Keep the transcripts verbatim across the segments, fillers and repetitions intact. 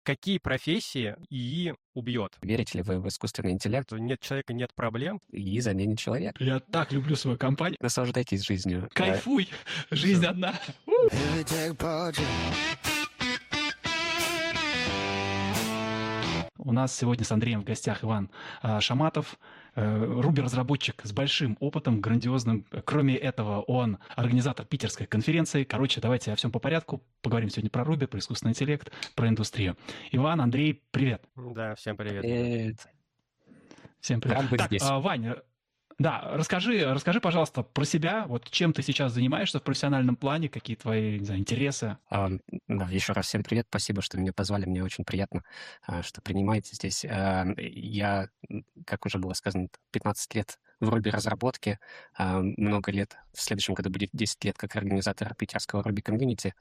Какие профессии ИИ убьет? Верите ли вы в искусственный интеллект? Нет человека, нет проблем. ИИ заменит человека. Я так люблю свою компанию. Наслаждайтесь жизнью. Кайфуй! Жизнь одна. У нас сегодня с Андреем в гостях Иван Шаматов, Руби-разработчик с большим опытом, грандиозным. Кроме этого, он организатор питерской конференции. Короче, давайте о всем по порядку. Поговорим сегодня про Руби, про искусственный интеллект, про индустрию. Иван, Андрей, привет. Да, всем привет. Привет. Всем привет. Рад быть так, здесь. Ваня, да, расскажи, расскажи, пожалуйста, про себя. Вот чем ты сейчас занимаешься в профессиональном плане, какие твои, не знаю, интересы? А, да, еще раз всем привет, спасибо, что меня позвали, мне очень приятно, что принимаете здесь. Я, как уже было сказано, пятнадцать лет в Руби-разработке, много лет, в следующем году будет десять лет как организатор питерского Руби-комьюнити,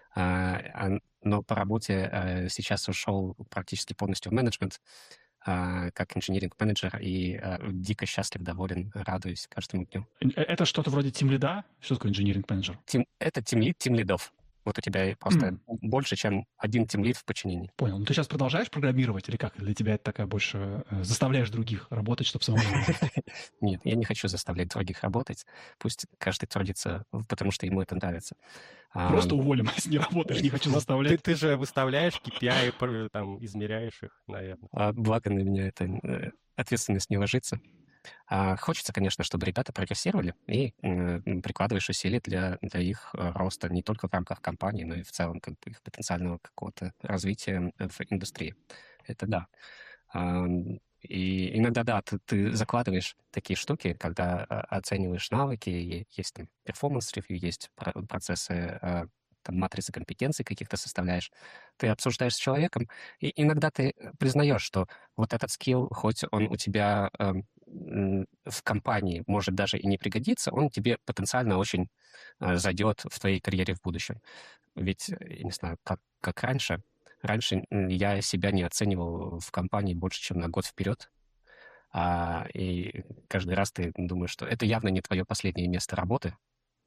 но по работе сейчас ушел практически полностью в менеджмент, как инжиниринг-менеджер, и дико счастлив, доволен, радуюсь каждому дню. Это что-то вроде тимлида? Что такое инжиниринг-менеджер? Тим, это тимлид тимлидов. Вот у тебя просто mm. больше, чем один тимлид в подчинении. Понял. Ну ты сейчас продолжаешь программировать или как? Для тебя это такая больше заставляешь других работать, чтобы самому... Нет, я не хочу заставлять других работать. Пусть каждый трудится, потому что ему это нравится. Просто уволим, если не работаешь, не хочу заставлять. Ты же выставляешь кей пи ай, там, измеряешь их, наверное. Благо на меня эта ответственность не ложится. А хочется, конечно, чтобы ребята прогрессировали и э, прикладываешь усилия для, для их роста не только в рамках компании, но и в целом как бы, их потенциального какого-то развития в индустрии. Это да. А, и иногда, да, ты, ты закладываешь такие штуки, когда оцениваешь навыки, есть там перформанс-ревью, есть процессы, там, матрицы компетенций каких-то составляешь, ты обсуждаешь с человеком, и иногда ты признаешь, что вот этот скилл, хоть он у тебя э, в компании может даже и не пригодиться, он тебе потенциально очень э, зайдет в твоей карьере в будущем. Ведь, я не знаю, как, как раньше, раньше я себя не оценивал в компании больше, чем на год вперед, а, и каждый раз ты думаешь, что это явно не твое последнее место работы,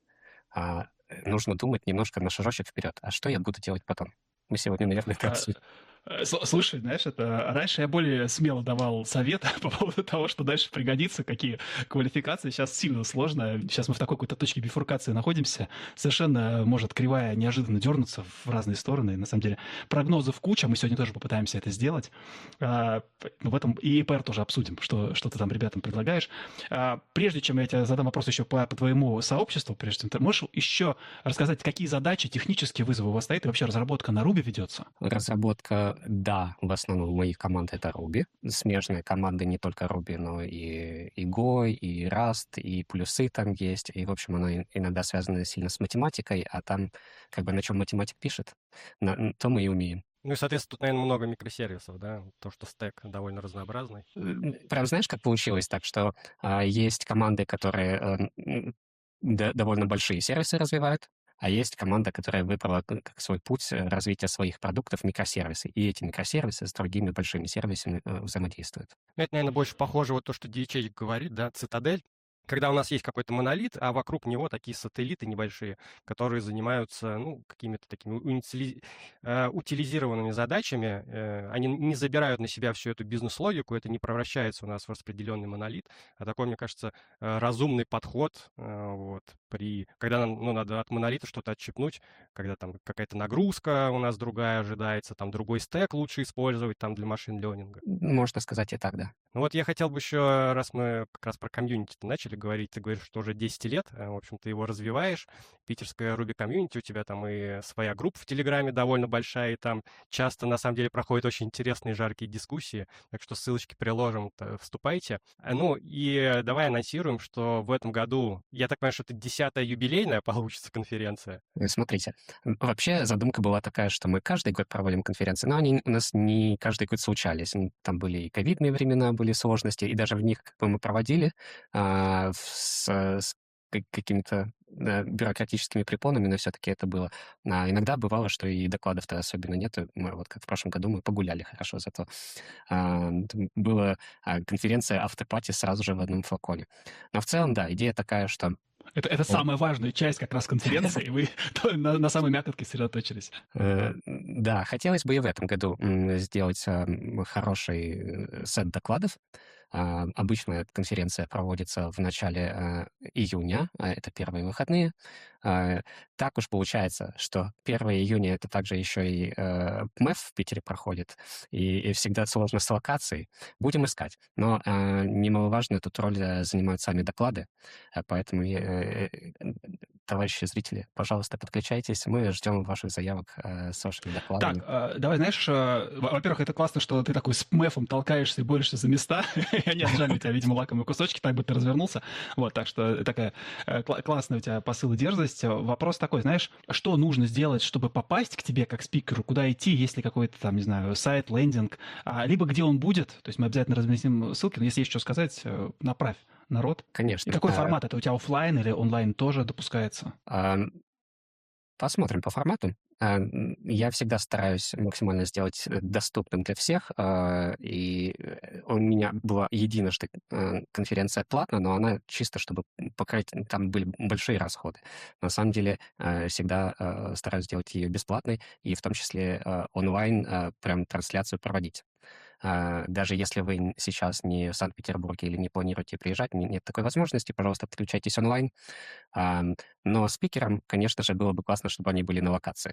а нужно думать немножко на шажочек вперед. А что я буду делать потом? Мы сегодня, наверное, это обсудим. Слушай, знаешь, это раньше я более смело давал советы по поводу того, что дальше пригодится, какие квалификации. Сейчас сильно сложно. Сейчас мы в такой какой-то точке бифуркации находимся. Совершенно может кривая неожиданно дернуться в разные стороны. На самом деле прогнозов куча. Мы сегодня тоже попытаемся это сделать. В этом и и пи ар тоже обсудим, что, что ты там ребятам предлагаешь. Прежде чем я тебе задам вопрос еще по, по твоему сообществу, прежде чем ты можешь еще рассказать, какие задачи, технические вызовы у вас стоят, и вообще разработка на Ruby ведется? Разработка, да, в основном у моих команд это Ruby. Смежные команды не только Ruby, но и, и Go, и Rust, и плюсы там есть. И, в общем, она иногда связана сильно с математикой, а там как бы на чем математик пишет, на, то мы и умеем. Ну и, соответственно, тут, наверное, много микросервисов, да? То, что стек довольно разнообразный. Прям знаешь, как получилось так, что а, есть команды, которые а, д- довольно большие сервисы развивают, а есть команда, которая выбрала как свой путь развития своих продуктов микросервисы. И эти микросервисы с другими большими сервисами э, взаимодействуют. Это, наверное, больше похоже вот то, что ди эйч эйч говорит, да, цитадель. Когда у нас есть какой-то монолит, а вокруг него такие сателлиты небольшие, которые занимаются, ну, какими-то такими уницили... э, утилизированными задачами, э, они не забирают на себя всю эту бизнес-логику, это не превращается у нас в распределенный монолит, а такой, мне кажется, э, разумный подход, э, вот, при... когда нам, ну, надо от монолита что-то отщипнуть, когда там какая-то нагрузка у нас другая ожидается, там другой стек лучше использовать там для машин-ленинга. Можно сказать и так, да. Ну вот я хотел бы еще, раз мы как раз про комьюнити начали говорить, ты говоришь, что уже десять лет, в общем, ты его развиваешь, питерская Ruby комьюнити, у тебя там и своя группа в Телеграме довольно большая, и там часто, на самом деле, проходят очень интересные жаркие дискуссии, так что ссылочки приложим, вступайте. Ну и давай анонсируем, что в этом году, я так понимаю, что это десятая юбилейная получится конференция. Смотрите, вообще задумка была такая, что мы каждый год проводим конференции, но они у нас не каждый год случались. Там были и ковидные времена, были сложности, и даже в них как бы мы проводили а, с, с какими-то да, бюрократическими препонами, но все-таки это было. А иногда бывало, что и докладов-то особенно нет. Мы, вот как в прошлом году мы погуляли хорошо, зато а, была конференция автопати сразу же в одном флаконе. Но в целом, да, идея такая, что Это, это самая важная часть как раз конференции, и вы на, на самой мякотке сосредоточились. Да, хотелось бы и в этом году сделать хороший сет докладов. Обычно конференция проводится в начале июня, это первые выходные. Так уж получается, что первое июня — это также еще и ПМЭФ в Питере проходит, и, и всегда сложно с локацией. Будем искать. Но немаловажно, тут роль занимают сами доклады, поэтому, товарищи зрители, пожалуйста, подключайтесь. Мы ждем ваших заявок с вашими докладами. Так, давай, знаешь, во-первых, это классно, что ты такой с ПМЭФом толкаешься и борешься за места. Они отжали у тебя, видимо, лакомые кусочки, так бы ты развернулся. Вот, так что такая классная у тебя посыл и дерзость. Вопрос такой, знаешь, что нужно сделать, чтобы попасть к тебе как спикеру, куда идти, есть ли какой-то там, не знаю, сайт, лендинг, либо где он будет, то есть мы обязательно разместим ссылки, но если есть что сказать, направь народ. Конечно. И какой формат? Это у тебя офлайн или онлайн тоже допускается? Посмотрим по формату. Я всегда стараюсь максимально сделать доступным для всех, и у меня была единожды конференция платная, но она чисто, чтобы покрыть, там были большие расходы. На самом деле всегда стараюсь сделать ее бесплатной, и в том числе онлайн прям трансляцию проводить. Даже если вы сейчас не в Санкт-Петербурге или не планируете приезжать, нет такой возможности, пожалуйста, подключайтесь онлайн. Но спикерам, конечно же, было бы классно, чтобы они были на локации.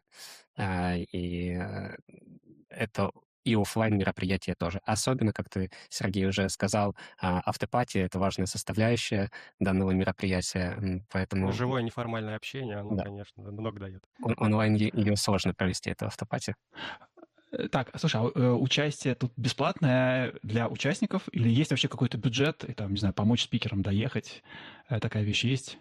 И это и офлайн мероприятия тоже. Особенно, как ты, Сергей, уже сказал, автопати — это важная составляющая данного мероприятия, поэтому... Живое неформальное общение, оно, Да. конечно, много дает. Онлайн ее сложно провести, это автопати. Так, слушай, а участие тут бесплатное для участников или есть вообще какой-то бюджет, и там, не знаю, помочь спикерам доехать? Такая вещь есть?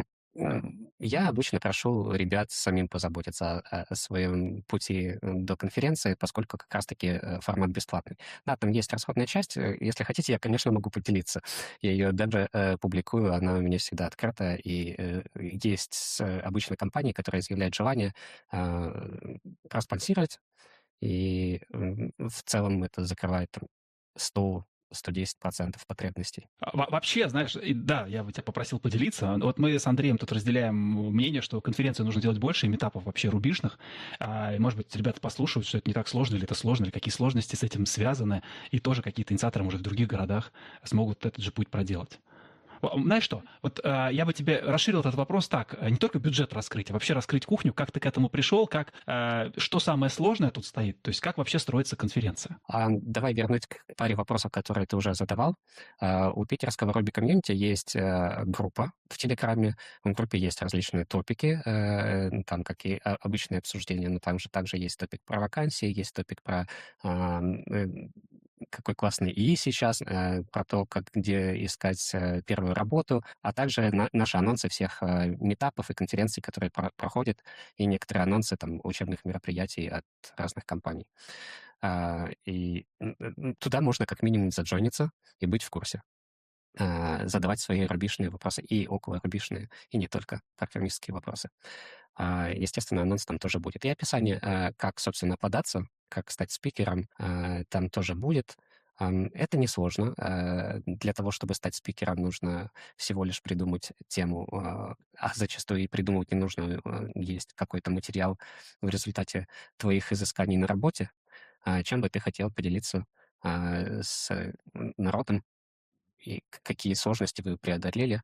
Я обычно прошу ребят самим позаботиться о, о своем пути до конференции, поскольку как раз-таки формат бесплатный. Да, там есть расходная часть. Если хотите, я, конечно, могу поделиться. Я ее даже э, публикую, она у меня всегда открыта. И э, есть обычно компании, которые изъявляют желание э, проспонсировать. И в целом это закрывает там сто сто десять процентов потребностей. Во- Вообще, знаешь, и да, я бы тебя попросил поделиться. Вот мы с Андреем тут разделяем мнение, что конференцию нужно делать больше, и митапов вообще рубежных. А, и, может быть, ребята послушают, что это не так сложно, или это сложно, или какие сложности с этим связаны, и тоже какие-то инициаторы, может, в других городах смогут этот же путь проделать. Знаешь что, вот э, я бы тебе расширил этот вопрос так, не только бюджет раскрыть, а вообще раскрыть кухню, как ты к этому пришел, как, э, что самое сложное тут стоит, то есть как вообще строится конференция? А, давай вернуть к паре вопросов, которые ты уже задавал. А, у питерского Ruby комьюнити есть а, группа в Телеграме, в группе есть различные топики, а, там как и обычные обсуждения, но там же также есть топик про вакансии, есть топик про... А, какой классный ИИ сейчас, э, про то, как, где искать э, первую работу, а также на, наши анонсы всех э, митапов и конференций, которые про- проходят, и некоторые анонсы там учебных мероприятий от разных компаний. А, и м, туда можно как минимум заджойниться и быть в курсе. А, задавать свои рубишные вопросы и около рубишные, и не только программистские вопросы. А, естественно, анонс там тоже будет. И описание, а, как, собственно, податься, как стать спикером, а, там тоже будет. Ам, Это несложно. А, Для того, чтобы стать спикером, нужно всего лишь придумать тему, а а зачастую и придумывать не нужно. а, Есть какой-то материал в результате твоих изысканий на работе, а, чем бы ты хотел поделиться а, с народом, и к- какие сложности вы преодолели.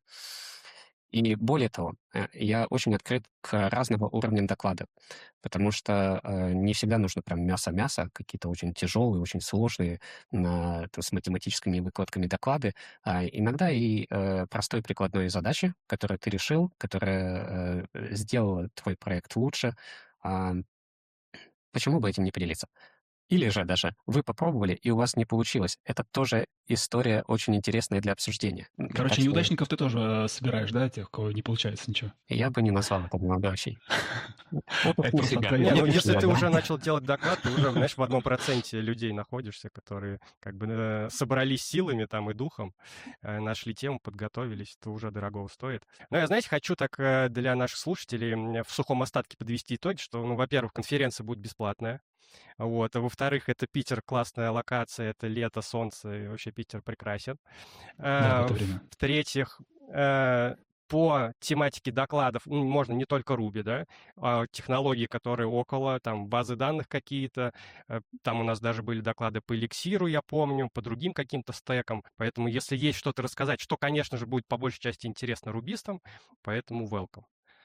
И более того, э, я очень открыт к разного уровня доклада, потому что э, не всегда нужно прям мясо-мясо, какие-то очень тяжелые, очень сложные на, там, с математическими выкладками доклады, а иногда и э, простой прикладной задачи, которую ты решил, которая э, сделала твой проект лучше. А, Почему бы этим не поделиться? Или же даже вы попробовали, и у вас не получилось. Это тоже история очень интересная для обсуждения. М, Короче, Так что неудачников ты тоже э, собираешь, да, тех, у кого не получается ничего? я бы не назвал это неудачей. Это Это просто нифига. откровенно. Не, ну Это если ты нифига. уже начал делать доклад, ты уже, знаешь, в одном проценте людей находишься, которые как бы э, собрались силами там и духом, э, нашли тему, подготовились, это уже дорого стоит. Но я, знаете, хочу так э, для наших слушателей м, в сухом остатке подвести итоги, что, ну, во-первых, конференция будет бесплатная. Вот. А во-вторых, это Питер, классная локация, это лето, солнце, и вообще Питер прекрасен. Да, в А, это время. В-третьих, э, по тематике докладов, ну, можно не только Ruby, да, а технологии, которые около, там, базы данных какие-то, э, там у нас даже были доклады по эликсиру, я помню, по другим каким-то стекам, поэтому если есть что-то рассказать, что, конечно же, будет по большей части интересно рубистам, поэтому welcome.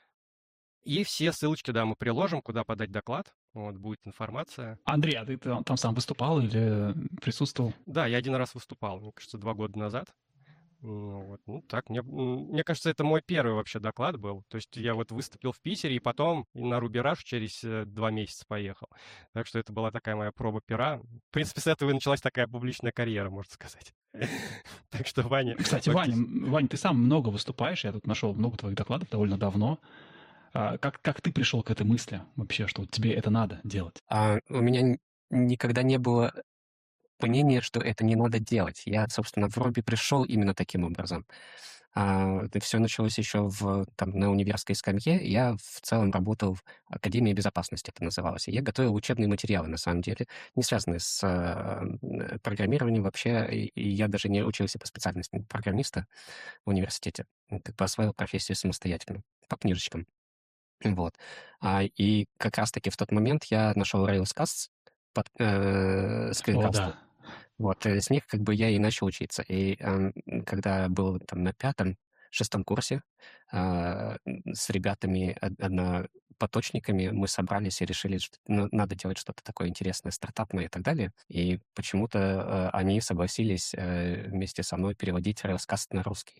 И все ссылочки, да, мы приложим, куда подать доклад, вот, будет информация. Андрей, а ты там, там сам выступал или присутствовал? Да, я один раз выступал, мне кажется, два года назад. Ну, вот, ну так, мне, м, мне кажется, это мой первый вообще доклад был. То есть я вот выступил в Питере, и потом и на Рубираж через э, два месяца поехал. Так что это была такая моя проба пера. В принципе, с этого и началась такая публичная карьера, можно сказать. Так что, Ваня... Кстати, окей. Ваня, м, Ваня, ты сам много выступаешь, я тут нашел много твоих докладов довольно давно. А Как, как ты пришел к этой мысли вообще, что вот тебе это надо делать? А у меня н- никогда не было мнения, что это не надо делать. Я, собственно, в Руби пришел именно таким образом. А, это все началось еще в, там, на универской скамье. Я в целом работал в Академии безопасности, это называлось. И я готовил учебные материалы, на самом деле, не связанные с э, программированием вообще. И, и я даже не учился по специальности программиста в университете. Как бы освоил профессию самостоятельно, по книжечкам. Вот. А, и как раз-таки в тот момент я нашел Railscasts под э, О, скринкасты. да. Вот, э, с них как бы я и начал учиться. И эм, когда был там на пятом, шестом курсе, а, м, с ребятами, од- однопоточниками мы собрались и решили, что на- надо делать что-то такое интересное, стартапное и так далее. И почему-то э, они согласились э, вместе со мной переводить Railscast на русский.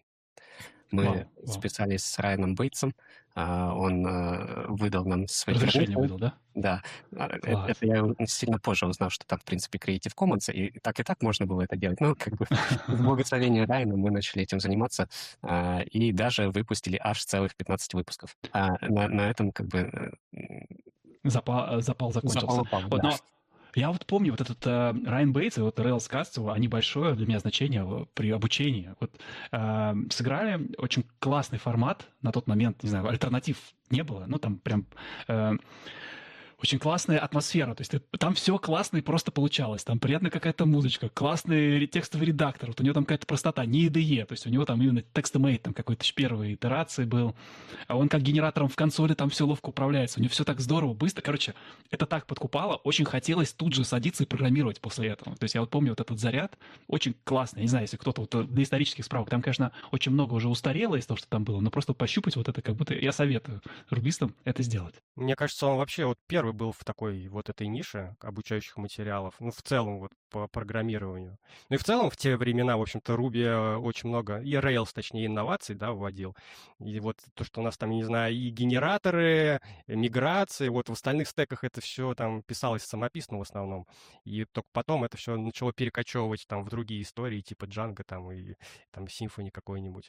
Мы Вау, вау. списались с Райаном Бейтсом, а, он э, выдал нам свои Разрешение permission. выдал, да? Да, а, э- Класс. это я сильно позже узнал, что там, в принципе, Creative Commons, и так и так можно было это делать. Ну, как бы с благословения Райана мы начали этим заниматься, а, и даже выпустили аж целых пятнадцать выпусков. А на, на этом как бы э, м, Запал, запал закончился. запал упал, Вот, да. но я вот помню, вот этот э, Райан Бейтс и вот Railscasts, они большое для меня значение в- при обучении. Вот э, сыграли очень классный формат на тот момент, не знаю, альтернатив не было, ну там прям э, очень классная атмосфера, то есть ты- там все классно и просто получалось, там приятная какая-то музычка, классный ре- текстовый редактор, вот у него там какая-то простота, не и ди и, то есть у него там именно TextMate там какой-то ж первой итерации был, а он как генератором в консоли там все ловко управляется, у него все так здорово, быстро, короче, это так подкупало, очень хотелось тут же садиться и программировать после этого, то есть я вот помню вот этот заряд, очень классный, я не знаю, если кто-то вот э, для исторических справок, там, конечно, очень много уже устарело из того, что там было, но просто пощупать вот это, как будто я советую рубистам это сделать. Мне кажется, он вообще вот первый был в такой вот этой нише обучающих материалов, ну, в целом вот по программированию. Ну и в целом в те времена, в общем-то, Ruby э, очень много, и Rails, точнее, инноваций, да, вводил. И вот то, что у нас там, я не знаю, и генераторы, и миграции, вот в остальных стеках это все там писалось самописно в основном. И только потом это все начало перекочевывать там в другие истории, типа Django там и там Symfony какой-нибудь.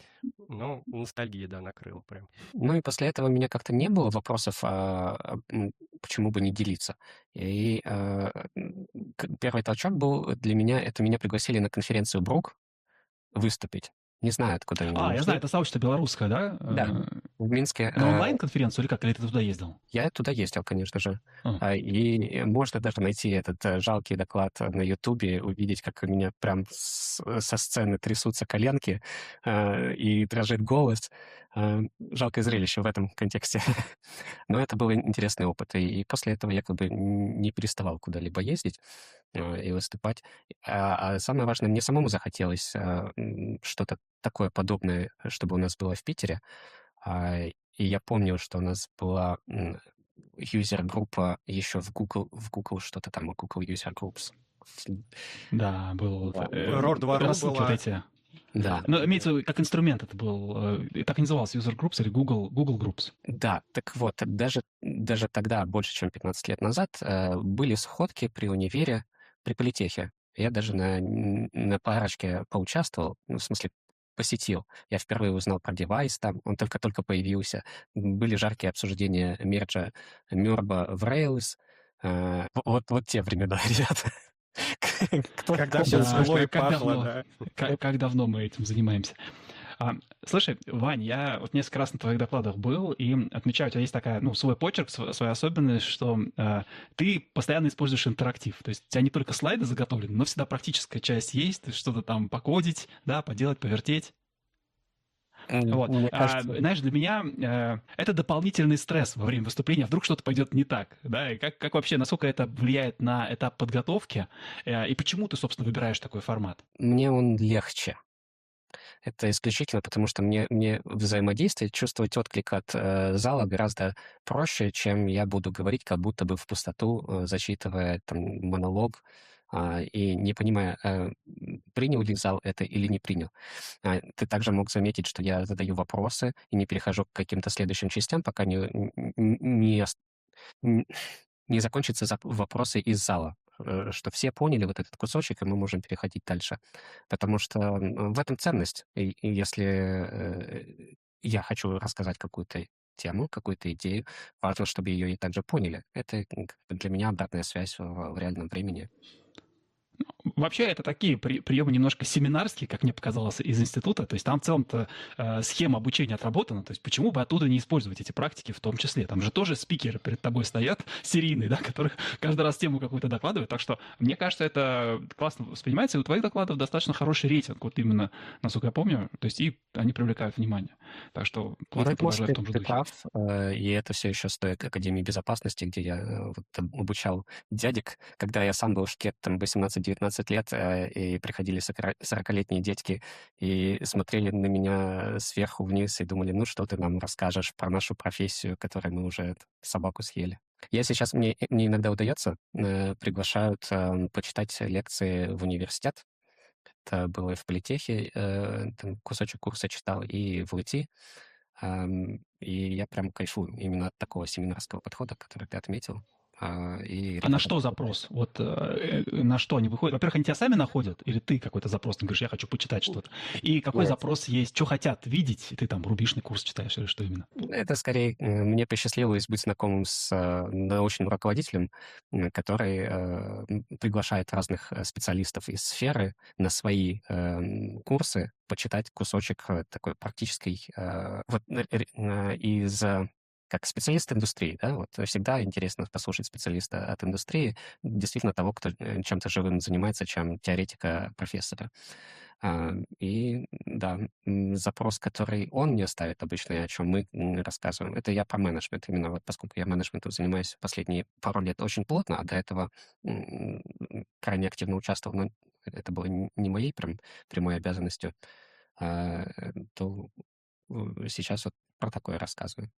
Ну, ностальгия, да, накрыла прям. Ну и после этого у меня как-то не было вопросов, а, а, м, почему бы не делиться. И а, м, к- первый толчок был для меня, это меня пригласили на конференцию Брук выступить. Не знаю, откуда они меня А, я знаю, нашли. это сообщество белорусское, да? Да, Э, в Минске. На а, онлайн-конференцию или как? Или ты туда ездил? Я туда ездил, конечно же. А, А, И можно даже найти этот э, жалкий доклад на Ютубе, увидеть, как у меня прям с- со сцены трясутся коленки а, и дрожит голос. А, Жалкое зрелище в этом контексте. Но это был интересный опыт. И и после этого я как бы н- не переставал куда-либо ездить а, и выступать. А а самое важное, мне самому захотелось а, м, что-то такое подобное, чтобы у нас было в Питере. А, И я помню, что у нас была м, юзер-группа еще в Google, в Google что-то там, Google User Groups. да, был Да, э, Рор два ру рассылки вот была. эти. да, Ну, имеется в виду, как инструмент это был. э, Так и назывался User Groups или Google, Google Groups. да. Так вот, даже, даже тогда, больше чем пятнадцать лет назад, э, были сходки при универе, при политехе. Я даже на, н- на парочке поучаствовал, ну, в смысле, посетил. Я впервые узнал про девайс там, он только-только появился. Были жаркие обсуждения мерджа Мёрба в Rails. Э, Вот, вот те времена, ребята. Кто Когда все помнит? Да, цвело и как, как пахло, давно, да. как, как давно мы этим занимаемся. А, слушай, Вань, я вот несколько раз на твоих докладах был и отмечаю, у тебя есть такая, ну, свой почерк, св- своя особенность, что э, ты постоянно используешь интерактив. То есть у тебя не только слайды заготовлены, но всегда практическая часть есть, ты что-то там покодить, да, поделать, повертеть. М, Вот. Мне А, кажется, знаешь, для меня э, это дополнительный стресс во время выступления. Вдруг что-то пойдет не так, да? И как, как вообще, насколько это влияет на этап подготовки? Э, и почему ты, собственно, выбираешь такой формат? мне он легче. Это исключительно потому, что мне, мне взаимодействие, чувствовать отклик от э, зала гораздо проще, чем я буду говорить как будто бы в пустоту, э, зачитывая там монолог, а, и не понимая, э, м, принял ли зал это или не принял. А, ты также мог заметить, что я задаю вопросы и не перехожу к каким-то следующим частям, пока не, н- н- не, ос- н- не закончатся зап- вопросы из зала, э, что все поняли вот этот кусочек, и мы можем переходить дальше. Потому что м, в этом ценность. И, и если э, я хочу рассказать какую-то тему, какую-то идею, важно, чтобы ее и также поняли. Это м, как бы для меня обратная связь в, в реальном времени. Вообще, это такие при- приемы немножко семинарские, как мне показалось, из института. То есть там в целом-то э, схема обучения отработана. То есть почему бы оттуда не использовать эти практики в том числе? Там же тоже спикеры перед тобой стоят, серийные, да, которые каждый раз тему какую-то докладывают. Так что, мне кажется, это классно воспринимается. И у твоих докладов достаточно хороший рейтинг, вот именно, насколько я помню. То есть и они привлекают внимание. Так что классно, Быть может, продолжай в ты, том же ты духе. прав, э, и это все еще стоит Академии безопасности, где я э, вот об- обучал дядек, когда я сам был шкет, там, восемнадцать-девятнадцать лет, э, и приходили сорокалетние дядьки и смотрели на меня сверху вниз и думали, ну, что ты нам расскажешь про нашу профессию, которой мы уже т- собаку съели. Я сейчас, мне, мне иногда удается, э, приглашают э, почитать лекции в университет. Это было и в политехе, э, там кусочек курса читал, и в УТ. Ам, и я прям кайфую именно от такого семинарского подхода, который ты отметил. А, и А на ребята что получают. запрос? Вот э, э, на что они выходят? Во-первых, они тебя сами находят, или ты какой-то запрос, ты говоришь, я хочу почитать что-то. И какой Нет, запрос есть, что хотят видеть, и ты там рубишный курс читаешь, или что именно? это скорее э, мне посчастливилось быть знакомым с э, научным руководителем, м, который э, м, приглашает разных э, специалистов из сферы на свои э, м, курсы почитать кусочек э, такой практической э, вот, э, ре- э, из э, как специалист индустрии, да, вот всегда интересно послушать специалиста от индустрии, действительно того, кто э, чем-то живым занимается, чем теоретика профессора. А, И да, м, запрос, который он мне ставит обычно, и о чем мы м, рассказываем, это я по менеджменту. Именно вот поскольку я менеджментом занимаюсь последние пару лет очень плотно, а до этого м, крайне активно участвовал, но это было н- не моей прям прямой обязанностью, а, э, то э, сейчас вот про такое рассказываю.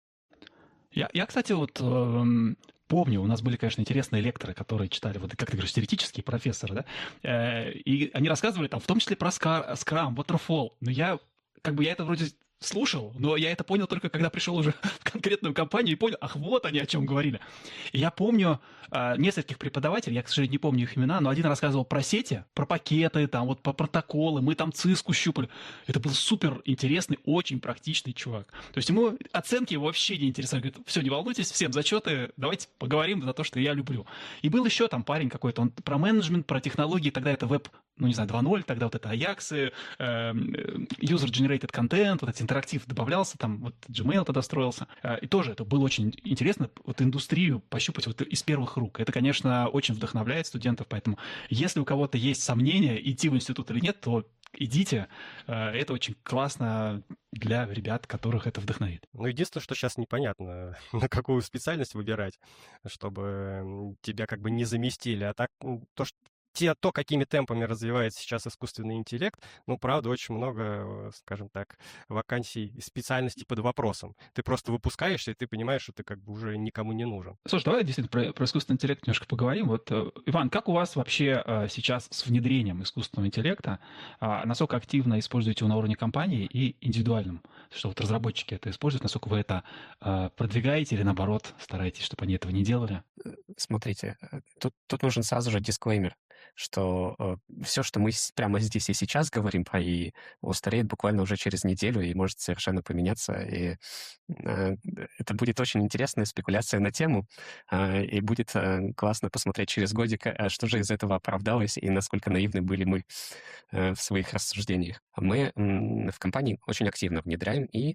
Я, я, кстати, вот эм, помню, у нас были, конечно, интересные лекторы, которые читали, вот как ты говоришь, теоретические профессоры, да, Э, и они рассказывали там, в том числе про ска- Scrum, Waterfall, но я, как бы, я это вроде слушал, но я это понял только, когда пришел уже в конкретную компанию и понял, ах, вот они о чем говорили. И я помню э, нескольких преподавателей, я, к сожалению, не помню их имена, но один рассказывал про сети, про пакеты, там, вот, по протоколы, мы там циску щупали. Это был супер интересный, очень практичный чувак. То есть ему оценки его вообще не интересовали. Говорит, все, не волнуйтесь, всем зачеты, давайте поговорим за то, что я люблю. И был еще там парень какой-то, он про менеджмент, про технологии, тогда это веб, ну не знаю, два ноль, тогда вот это Ajax, user-generated content, вот этот интерактив добавлялся, там вот Gmail тогда строился. Э, И тоже это было очень интересно, вот индустрию пощупать вот из первых рук. Это, конечно, очень вдохновляет студентов, поэтому если у кого-то есть сомнения, идти в институт или нет, то идите. Э, Это очень классно для ребят, которых это вдохновит. Ну, единственное, что сейчас непонятно, на какую специальность выбирать, чтобы м, тебя как бы не заместили. А так, м, то, что те, то, какими темпами развивается сейчас искусственный интеллект, ну, правда, очень много, э, скажем так, вакансий и специальностей под вопросом. Ты просто выпускаешься, и ты понимаешь, что ты как бы уже никому не нужен. Слушай, давай действительно про, про искусственный интеллект немножко поговорим. Вот, э, Иван, как у вас вообще э, сейчас с внедрением искусственного интеллекта? А, насколько активно используете его на уровне компании и индивидуальном? Что вот разработчики это используют, насколько вы это э, продвигаете или наоборот стараетесь, чтобы они этого не делали? Смотрите, э, тут, тут нужен сразу же дисклеймер, что все, что мы с- прямо здесь и сейчас говорим про И И, устареет буквально уже через неделю и может совершенно поменяться. И э, это будет очень интересная спекуляция на тему, а, и будет э, классно посмотреть через годик, а что же из этого оправдалось и насколько наивны были мы э, в своих рассуждениях. Мы м, в компании очень активно внедряем И И.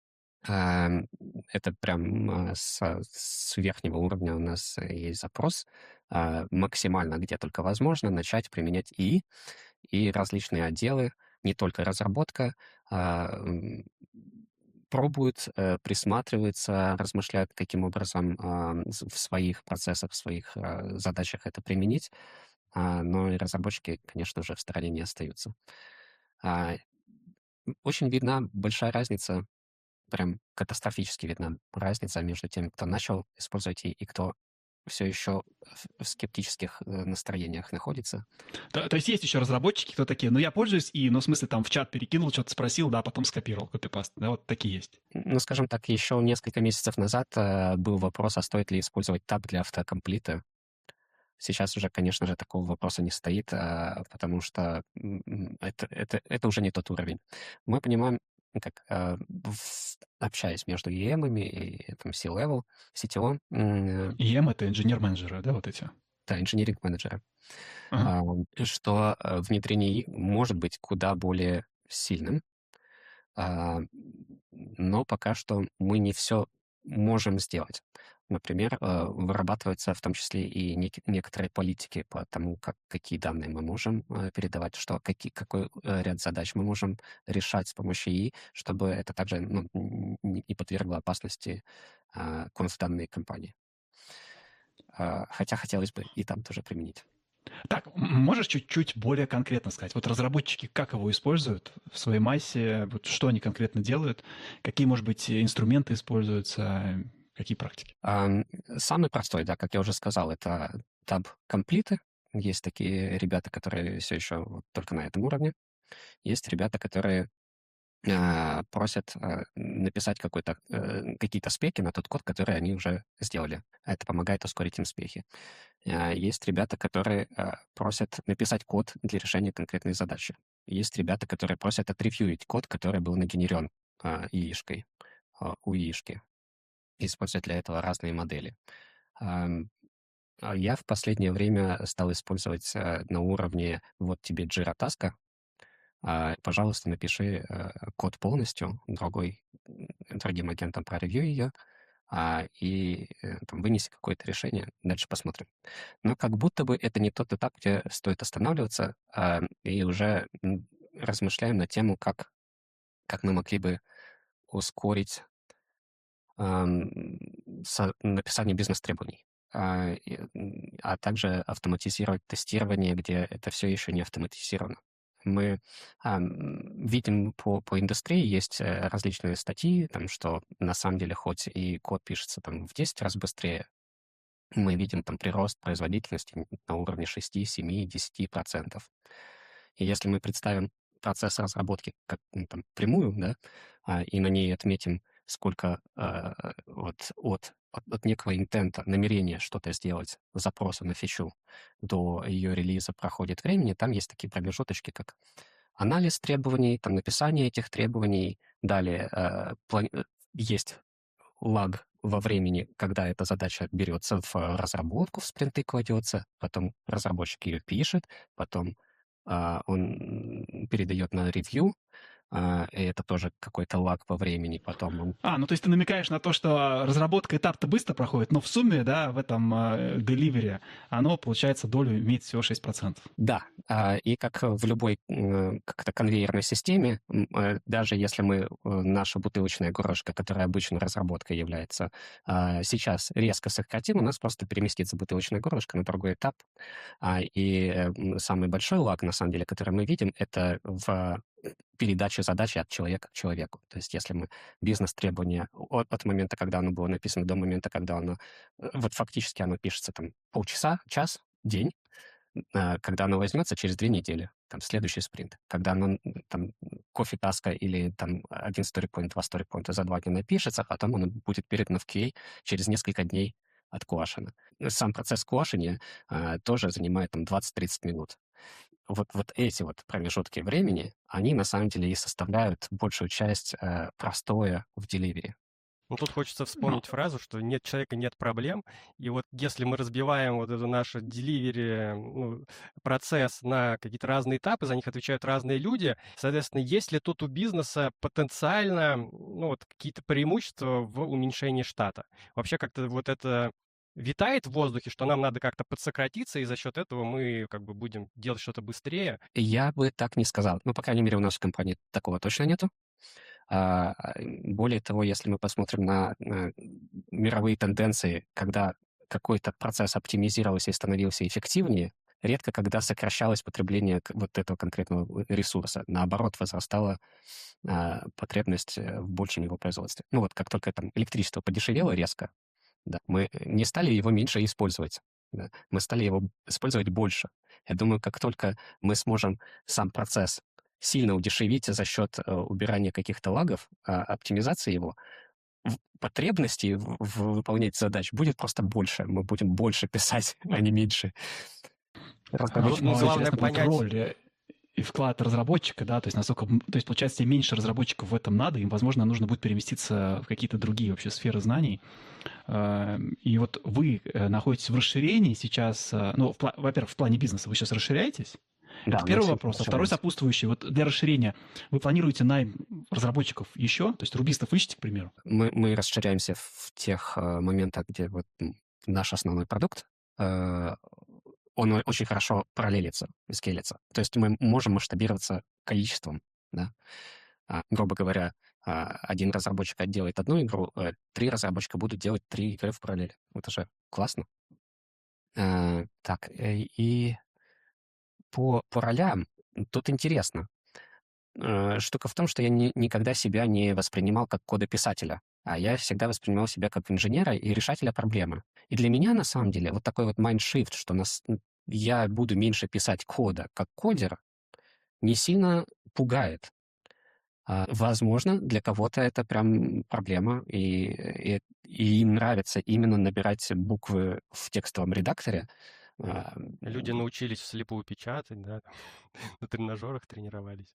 Ам, Это прям а, с, с верхнего уровня у нас э, есть запрос а, максимально, где только возможно, начать применять И И, и различные отделы не только разработка, а, м, пробуют, э, присматриваются, размышляют, каким образом а, с- в своих процессах, в своих а, задачах это применить, а, но и разработчики, конечно же, в стороне не остаются. А, м, Очень видна большая разница, прям катастрофически видна разница между теми, кто начал использовать и, и кто все еще в в скептических э, настроениях находится. То, то есть есть еще разработчики, кто такие, ну я пользуюсь и, ну в смысле там в чат перекинул, что-то спросил, да, потом скопировал, копипаст, да, вот такие есть. Ну, скажем так, еще несколько месяцев назад э, был вопрос, а стоит ли использовать таб для автокомплита. Сейчас уже, конечно же, такого вопроса не стоит, а, потому что м, м, это, это, это уже не тот уровень. Мы понимаем, ну, как а, в- общаясь между и эм-ами и там C-level, си ти о, м, и эм это инженер-менеджеры, да, вот эти. да, инженеринг-менеджеры, Ага. а, что э, внедрение и может быть куда более сильным, а, но пока что мы не все можем сделать. Например, э, вырабатываются в том числе и неки- некоторые политики по тому, как, какие данные мы можем э, передавать, что, какие, какой э, ряд задач мы можем решать с помощью и, чтобы это также ну, н- н- не подвергло опасности а, конфданные компании. А, Хотя хотелось бы и там тоже применить. Так, м- можешь чуть-чуть более конкретно сказать, вот разработчики как его используют в своей массе, вот что они конкретно делают, какие, может быть, инструменты используются, какие практики? Ам, Самый простой, да, как я уже сказал, это таб комплиты. Есть такие ребята, которые все еще вот только на этом уровне. Есть ребята, которые а, просят а, написать какой-то, э, какие-то спеки на тот код, который они уже сделали. Это помогает ускорить им спехи. А, Есть ребята, которые а, просят написать код для решения конкретной задачи. Есть ребята, которые просят отревьюить код, который был нагенерен а, ИИшкой, а, у ИИшки. Используют для этого разные модели. Ам, а Я в последнее время стал использовать э, на уровне вот тебе Jira таска. А, Пожалуйста, напиши э, код полностью, другой, м, другим агентам проревью ее, а, и э, там, вынеси какое-то решение, дальше посмотрим. Но как будто бы это не тот этап, где стоит останавливаться, а, и уже м, размышляем на тему, как, как мы могли бы ускорить ам, со- написание бизнес-требований, а, и, м, а также автоматизировать тестирование, где это все еще не автоматизировано. Мы ам, видим по, по индустрии есть э, различные статьи, там, что на самом деле хоть и код пишется там, в десять раз быстрее, мы видим там прирост производительности на уровне шести, семи, десяти процентов. И если мы представим процесс разработки как ну, там, прямую, да, а, и на ней отметим, сколько а, вот от, от, от некого интента, намерения что-то сделать, запроса на фичу до ее релиза проходит времени, там есть такие промежуточки, как анализ требований, там написание этих требований, далее а, плани- э, есть лаг во времени, когда эта задача берется в э, разработку, в спринты кладется, потом разработчик ее пишет, потом а, он м, передает на ревью, а, и это тоже какой-то лаг во времени, потом он... А, ну то есть ты намекаешь на то, что разработка этап-то быстро проходит, но в сумме, да, в этом деливере оно, получается, долю имеет всего шесть процентов. Да, а, и как в любой м, как-то конвейерной системе, м, э, даже если мы, э, наша бутылочная горошка, которая обычно разработкой является, а, сейчас резко сократим, у нас просто переместится бутылочная горошка на другой этап. А, И э, м, самый большой лаг, на самом деле, который мы видим, это в передаче задачи от человека к человеку. То есть если мы бизнес-требования от, от момента, когда оно было написано, до момента, когда оно... э, Вот фактически оно пишется там полчаса, час, день, а, когда оно возьмется через две недели, там, следующий спринт. Когда оно, м, там, кофе-таска или там один story-point, два story-point за два дня напишется, а потом оно будет передано в кью эй через несколько дней отквашено. Сам процесс квашения а, тоже занимает там двадцать-тридцать минут. Вот, вот эти вот промежутки времени, они на самом деле и составляют большую часть э, простоя в деливере. Ну, тут хочется Ну, вспомнить фразу, что нет человека, нет проблем. И вот если мы разбиваем вот это наше delivery, ну, процесс на какие-то разные этапы, за них отвечают разные люди, соответственно, есть ли тут у бизнеса потенциально, ну, вот какие-то преимущества в уменьшении штата? Вообще как-то вот это витает в воздухе, что нам надо как-то подсократиться, и за счет этого мы как бы будем делать что-то быстрее. Я бы так не сказал. Ну, по крайней мере, у нас в компании такого точно нету. А, более того, если мы посмотрим на, на мировые тенденции, когда какой-то процесс оптимизировался и становился эффективнее, редко когда сокращалось потребление вот этого конкретного ресурса. Наоборот, возрастала а, потребность в большем его производстве. Ну вот как только там электричество подешевело резко, да, мы не стали его меньше использовать. Да, мы стали его использовать больше. Я думаю, как только мы сможем сам процесс сильно удешевить за счет э, убирания каких-то лагов, э, оптимизации его, в- потребностей в, в выполнять задач будет просто больше. Мы будем больше писать, а не меньше. Ну, Разработчик- Ну, ну, главное интересно будет понять- роль э, и вклад разработчика, да, то есть насколько, м, то есть получается, тебе меньше разработчиков в этом надо, им, возможно, нужно будет переместиться в какие-то другие вообще сферы знаний. Э, И вот вы э, находитесь в расширении сейчас, э, ну, в пла- во-первых, в плане бизнеса вы сейчас расширяетесь? Да, Это мы первый все вопрос. А второй расширяемся. сопутствующий. Вот для расширения вы планируете найм разработчиков еще? То есть рубистов ищете, к примеру? Мы, мы расширяемся в тех э, моментах, где вот м, наш основной продукт, э, он о- очень хорошо параллелится, скейлится. То есть мы можем масштабироваться количеством, да. А, грубо говоря, а, один разработчик делает одну игру, э, три разработчика будут делать три игры в параллели. Это же классно. Э, так, э, и по, по ролям тут интересно. Э, штука в том, что я ни- никогда себя не воспринимал как кодописателя, а я всегда воспринимал себя как инженера и решателя проблемы. И для меня, на самом деле, вот такой вот майндшифт, что нас, м, я буду меньше писать кода как кодер, не сильно пугает. А, возможно, для кого-то это прям проблема, и, и, и им нравится именно набирать буквы в текстовом редакторе. А, Люди научились вслепую печатать, да, там, на тренажерах тренировались.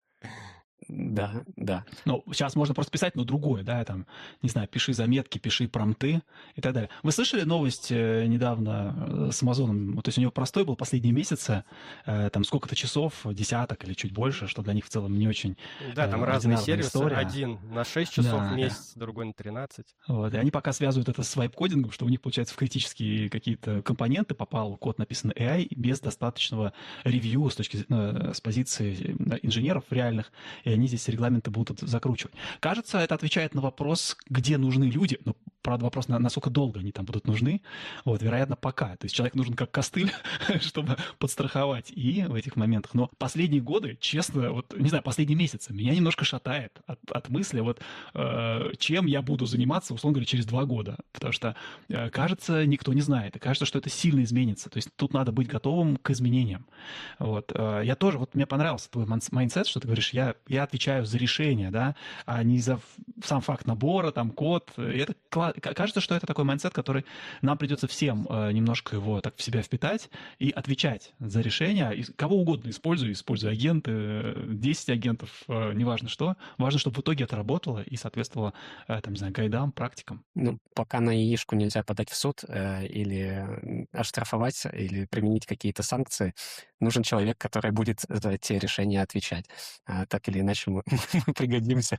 Да, да. Ну, сейчас можно просто писать, но другое, да, там, не знаю, пиши заметки, пиши промпты и так далее. Вы слышали новость э, недавно э, с Амазоном? Вот, то есть у него простой был последние месяцы, э, там сколько-то часов, десяток или чуть больше, что для них в целом не очень Да, там э, разные ординарная сервисы. история. Один на шесть часов Да, в да. месяц, другой на тринадцать. Вот, и они пока связывают это с вайп-кодингом, что у них, получается, в критические какие-то компоненты попал код, написанный эй ай, без достаточного ревью с точки зрения, с позиции э, инженеров реальных, и они здесь регламенты будут закручивать. Кажется, это отвечает на вопрос, где нужны люди. Ну, правда, вопрос, на- насколько долго они там будут нужны. Вот, вероятно, пока. То есть человек нужен как костыль, чтобы подстраховать и в этих моментах. Но последние годы, честно, вот, не знаю, последние месяцы меня немножко шатает от, от мысли, вот, э, чем я буду заниматься, условно говоря, через два года. Потому что, э, кажется, никто не знает. И кажется, что это сильно изменится. То есть тут надо быть готовым к изменениям. Вот. э, Я тоже, вот мне понравился твой майндсет, что ты говоришь, я, я отвечаю за решение, да, а не за ф- сам факт набора, там, код. И это кла- ка- кажется, что это такой майндсет, который нам придется всем э, немножко его так в себя впитать и отвечать за решение. И кого угодно используй, используй агенты, э, десять агентов, э, неважно что. Важно, чтобы в итоге это работало и соответствовало, э, там, не знаю, гайдам, практикам. Ну, пока на яишку нельзя подать в суд э, или м, оштрафовать, или применить какие-то санкции, нужен человек, который будет за те решения отвечать. А так или иначе мы, мы пригодимся.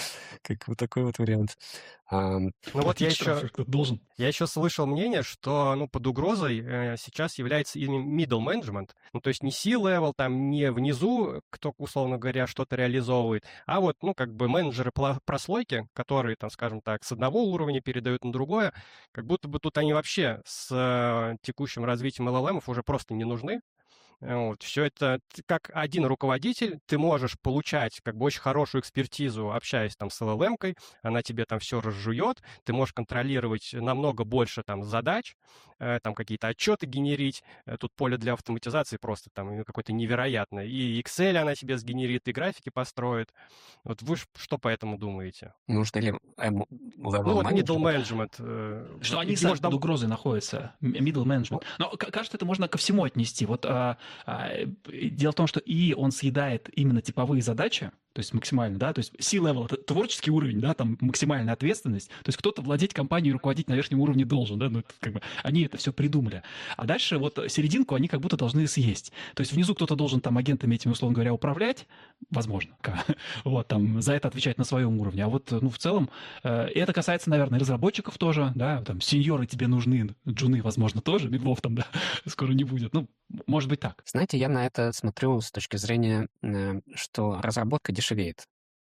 Как вот такой вот вариант. Ам, Ну вот я Платить штраф еще, кто-то должен. я еще слышал мнение, что ну, под угрозой э, сейчас является именно middle management. Ну, то есть не C-level, там не внизу, кто, условно говоря, что-то реализовывает, а вот, ну, как бы менеджеры пла- прослойки, которые, там, скажем так, с одного уровня передают на другое, как будто бы тут они вообще с э, текущим развитием эл эл эмов уже просто не нужны. Вот, все это т- как один руководитель, ты можешь получать как бы очень хорошую экспертизу, общаясь там с эл эл эм-кой, она тебе там все разжует, ты можешь контролировать намного больше там задач, э, там какие-то отчеты генерить, э, тут поле для автоматизации просто там ну, какое-то невероятное, и Excel она себе сгенерит, и графики построит. Вот вы ш- что по этому думаете? нужно ли эм, Ну level вот middle management? management. э, Что вот, они и, сами может, под доб- угрозой находятся, м- middle management. Но к- кажется, это можно ко всему отнести. Вот а, а, дело в том, что и он съедает именно типовые задачи, то есть максимально, да, то есть C-level — это творческий уровень, да, там максимальная ответственность, то есть кто-то владеть компанией и руководить на верхнем уровне должен, да, ну, это как бы они это все придумали. А дальше вот серединку они как будто должны съесть. То есть внизу кто-то должен там агентами этими, условно говоря, управлять, возможно, вот, там, за это отвечать на своем уровне. А вот, ну, в целом, э, и это касается, наверное, разработчиков тоже, да, там, сеньоры тебе нужны, джуны, возможно, тоже, медлов там, да, скоро не будет. Ну, может быть так. Знаете, я на это смотрю с точки зрения, э, что разработка дешевеет.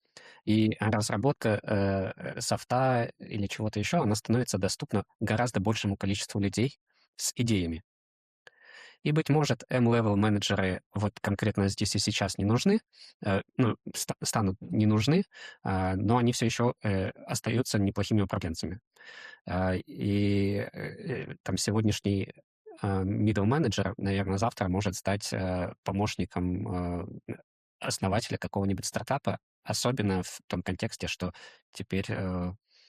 И разработка э, софта или чего-то еще, она становится доступна гораздо большему количеству людей с идеями. И, быть может, M-level менеджеры вот конкретно здесь и сейчас не нужны, э, ну, ста- станут не нужны, а, но они все еще э, остаются неплохими управленцами. А, И э, э, там сегодняшний а, middle менеджер, наверное, завтра может стать э, помощником э, основателя какого-нибудь стартапа, особенно в том контексте, что теперь э,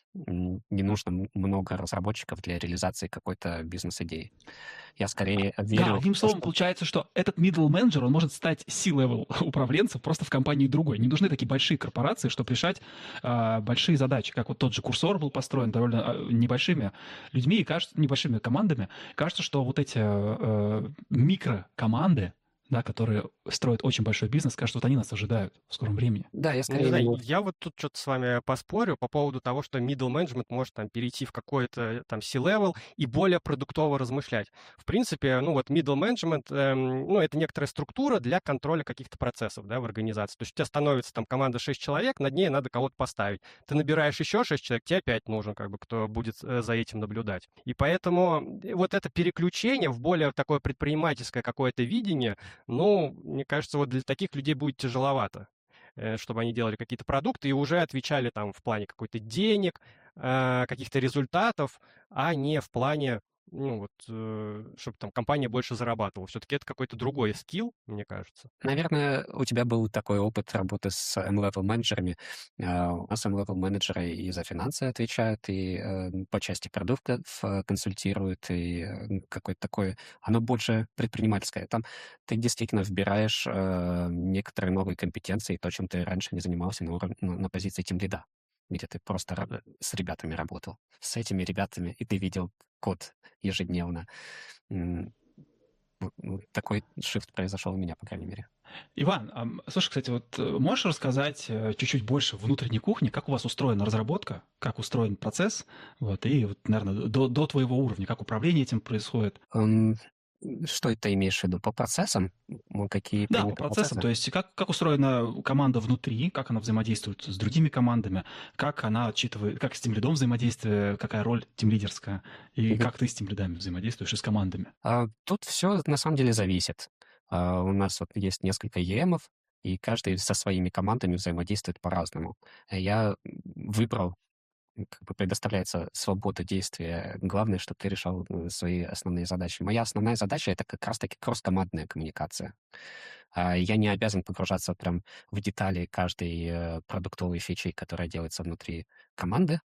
м, не нужно м- много разработчиков для реализации какой-то бизнес-идеи. Я скорее Да, верю одним в то, словом, что получается, что этот middle менеджер, он может стать C-level управленцем просто в компании другой. Не нужны такие большие корпорации, чтобы решать а, большие задачи, как вот тот же Курсор был построен довольно а, небольшими людьми и кажется, небольшими командами. Кажется, что вот эти э, микрокоманды, да, которые строят очень большой бизнес, кажется, вот они нас ожидают в скором времени. да, я Ну, не скорее знаю, именно я вот тут что-то с вами поспорю по поводу того, что middle management может там перейти в какой-то там C-level и более продуктово размышлять. В принципе, ну вот middle management, эм, ну это некоторая структура для контроля каких-то процессов, да, в организации. То есть у тебя становится там команда шесть человек, над ней надо кого-то поставить. Ты набираешь еще шесть человек, тебе опять нужен как бы кто будет э, за этим наблюдать. И поэтому э, вот это переключение в более такое предпринимательское какое-то видение, ну, мне кажется, вот для таких людей будет тяжеловато, э, чтобы они делали какие-то продукты и уже отвечали там в плане какой-то денег, э, каких-то результатов, а не в плане, ну вот, э, чтобы там компания больше зарабатывала. Все-таки это какой-то другой скилл, мне кажется. Наверное, у тебя был такой опыт работы с M-level менеджерами. А, У нас M-level менеджеры и за финансы отвечают, и э, по части продуктов э, консультируют, и э, какое-то такое... Оно больше предпринимательское. Там ты действительно вбираешь э, некоторые новые компетенции, то, чем ты раньше не занимался на, уров- на на позиции тимлида, где ты просто ра- с ребятами работал. С этими ребятами, и ты видел код ежедневно. М, вот- вот Такой шифт произошел у меня, по крайней мере. Иван, ам, слушай, кстати, вот э, можешь рассказать э, чуть-чуть больше внутренней кухни, как у вас устроена разработка, как устроен процесс, вот, и, вот, наверное, до, до твоего уровня, как управление этим происходит? Ам, Что это имеешь в виду? По процессам? Ну, какие Да, по приняты процессам, процессы? то есть как, как устроена команда внутри, как она взаимодействует с другими командами, как она отчитывает, как с тимлидом взаимодействие, какая роль тимлидерская, и Мгм. как ты с тимлидами взаимодействуешь и с командами. А, Тут все на самом деле зависит. А, У нас вот есть несколько и эмов, и каждый со своими командами взаимодействует по-разному. Э, Я выбрал, м, как бы предоставляется свобода действия. Главное, чтобы ты решал э, свои основные задачи. Моя основная задача — это как раз-таки кросс-командная коммуникация. А, Я не обязан погружаться прям в детали каждой э, продуктовой фичи, которая делается внутри команды,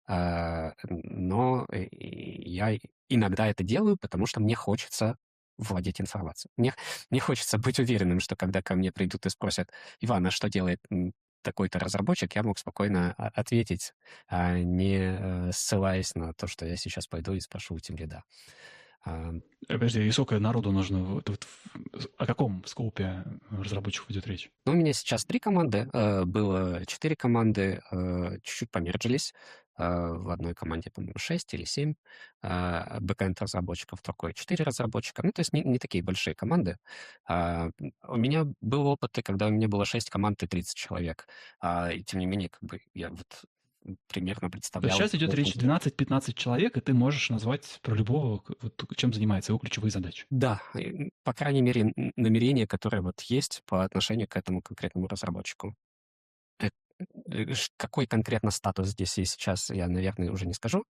А, но э, и я иногда это делаю, потому что мне хочется владеть информацией. Мне, мне хочется быть уверенным, что когда ко мне придут и спросят: «Иван, а что делает м, такой-то разработчик?» Я мог спокойно а, ответить, а не э, ссылаясь на то, что я сейчас пойду и спрошу у тимлида. А, Э, Подожди, и сколько народу нужно? Вот, вот в- о каком скопе разработчиков идет речь? Ну, у меня сейчас три команды, э, было четыре команды, э, чуть-чуть померджились. Э, В одной команде, по-моему, шесть или семь бэкэнд разработчиков, в другой четыре разработчика. Ну, то есть не, не такие большие команды. А, м, У меня был опыт, и когда у меня было шесть команд и тридцать человек. А, И тем не менее, как бы я вот примерно То есть представлял, сейчас идет речь двенадцать-пятнадцать человек, и ты можешь назвать про любого, к- вот, чем занимается, его ключевые задачи. да, и, по крайней мере, н- намерение, которое вот есть по отношению к этому конкретному разработчику. Э, э, ш Какой конкретно статус здесь и сейчас, я, наверное, уже не скажу.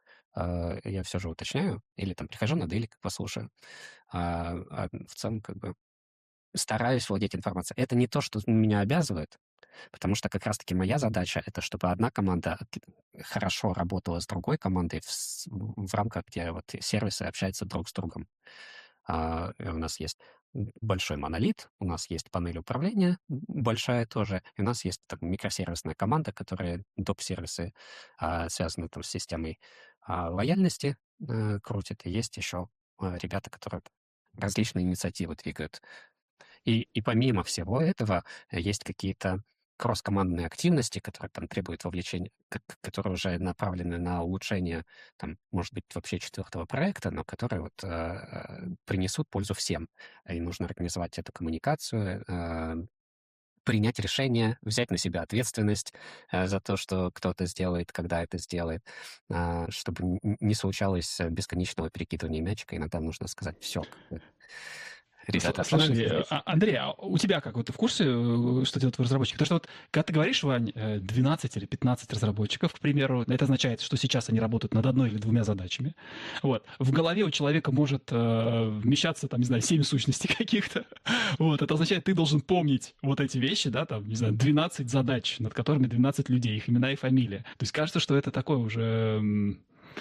А, я все же уточняю или там прихожу на дейли, послушаю. А, а в целом как бы стараюсь владеть информацией. Это не то, что меня обязывает, потому что как раз таки моя задача — это чтобы одна команда от хорошо работала с другой командой в с в рамках, где вот сервисы общаются друг с другом. А, и у нас есть большой монолит, у нас есть панель управления большая тоже, и у нас есть так, микросервисная команда, которая доп-сервисы, а, связанные там с системой а, лояльности, э, крутит, и есть еще а, ребята, которые различные инициативы двигают. И, и помимо всего этого э, есть какие-то кросс-командные активности, которые там требуют вовлечения, к- к- которые уже направлены на улучшение, там, может быть, вообще четвертого проекта, но которые вот э, э, принесут пользу всем. И нужно организовать эту коммуникацию, э, принять решение, взять на себя ответственность э, за то, что кто-то сделает, когда это сделает, а, чтобы н- н- не случалось э, бесконечного перекидывания мячика. Иногда нужно сказать: все, ребята, Сл- Слушай, остановитесь э, здесь. а- Андрей, а у тебя как? Вот ты в курсе, э, что делают разработчики? Потому что вот, когда ты говоришь, Вань, э, двенадцать или пятнадцать разработчиков, к примеру, это означает, что сейчас они работают над одной или двумя задачами. Вот. В голове у человека может э, вмещаться, там, не знаю, семь сущностей каких-то. Вот. Это означает, ты должен помнить вот эти вещи, да, там, не знаю, двенадцать задач, над которыми двенадцать людей, их имена и фамилия. То есть кажется, что это такое уже м,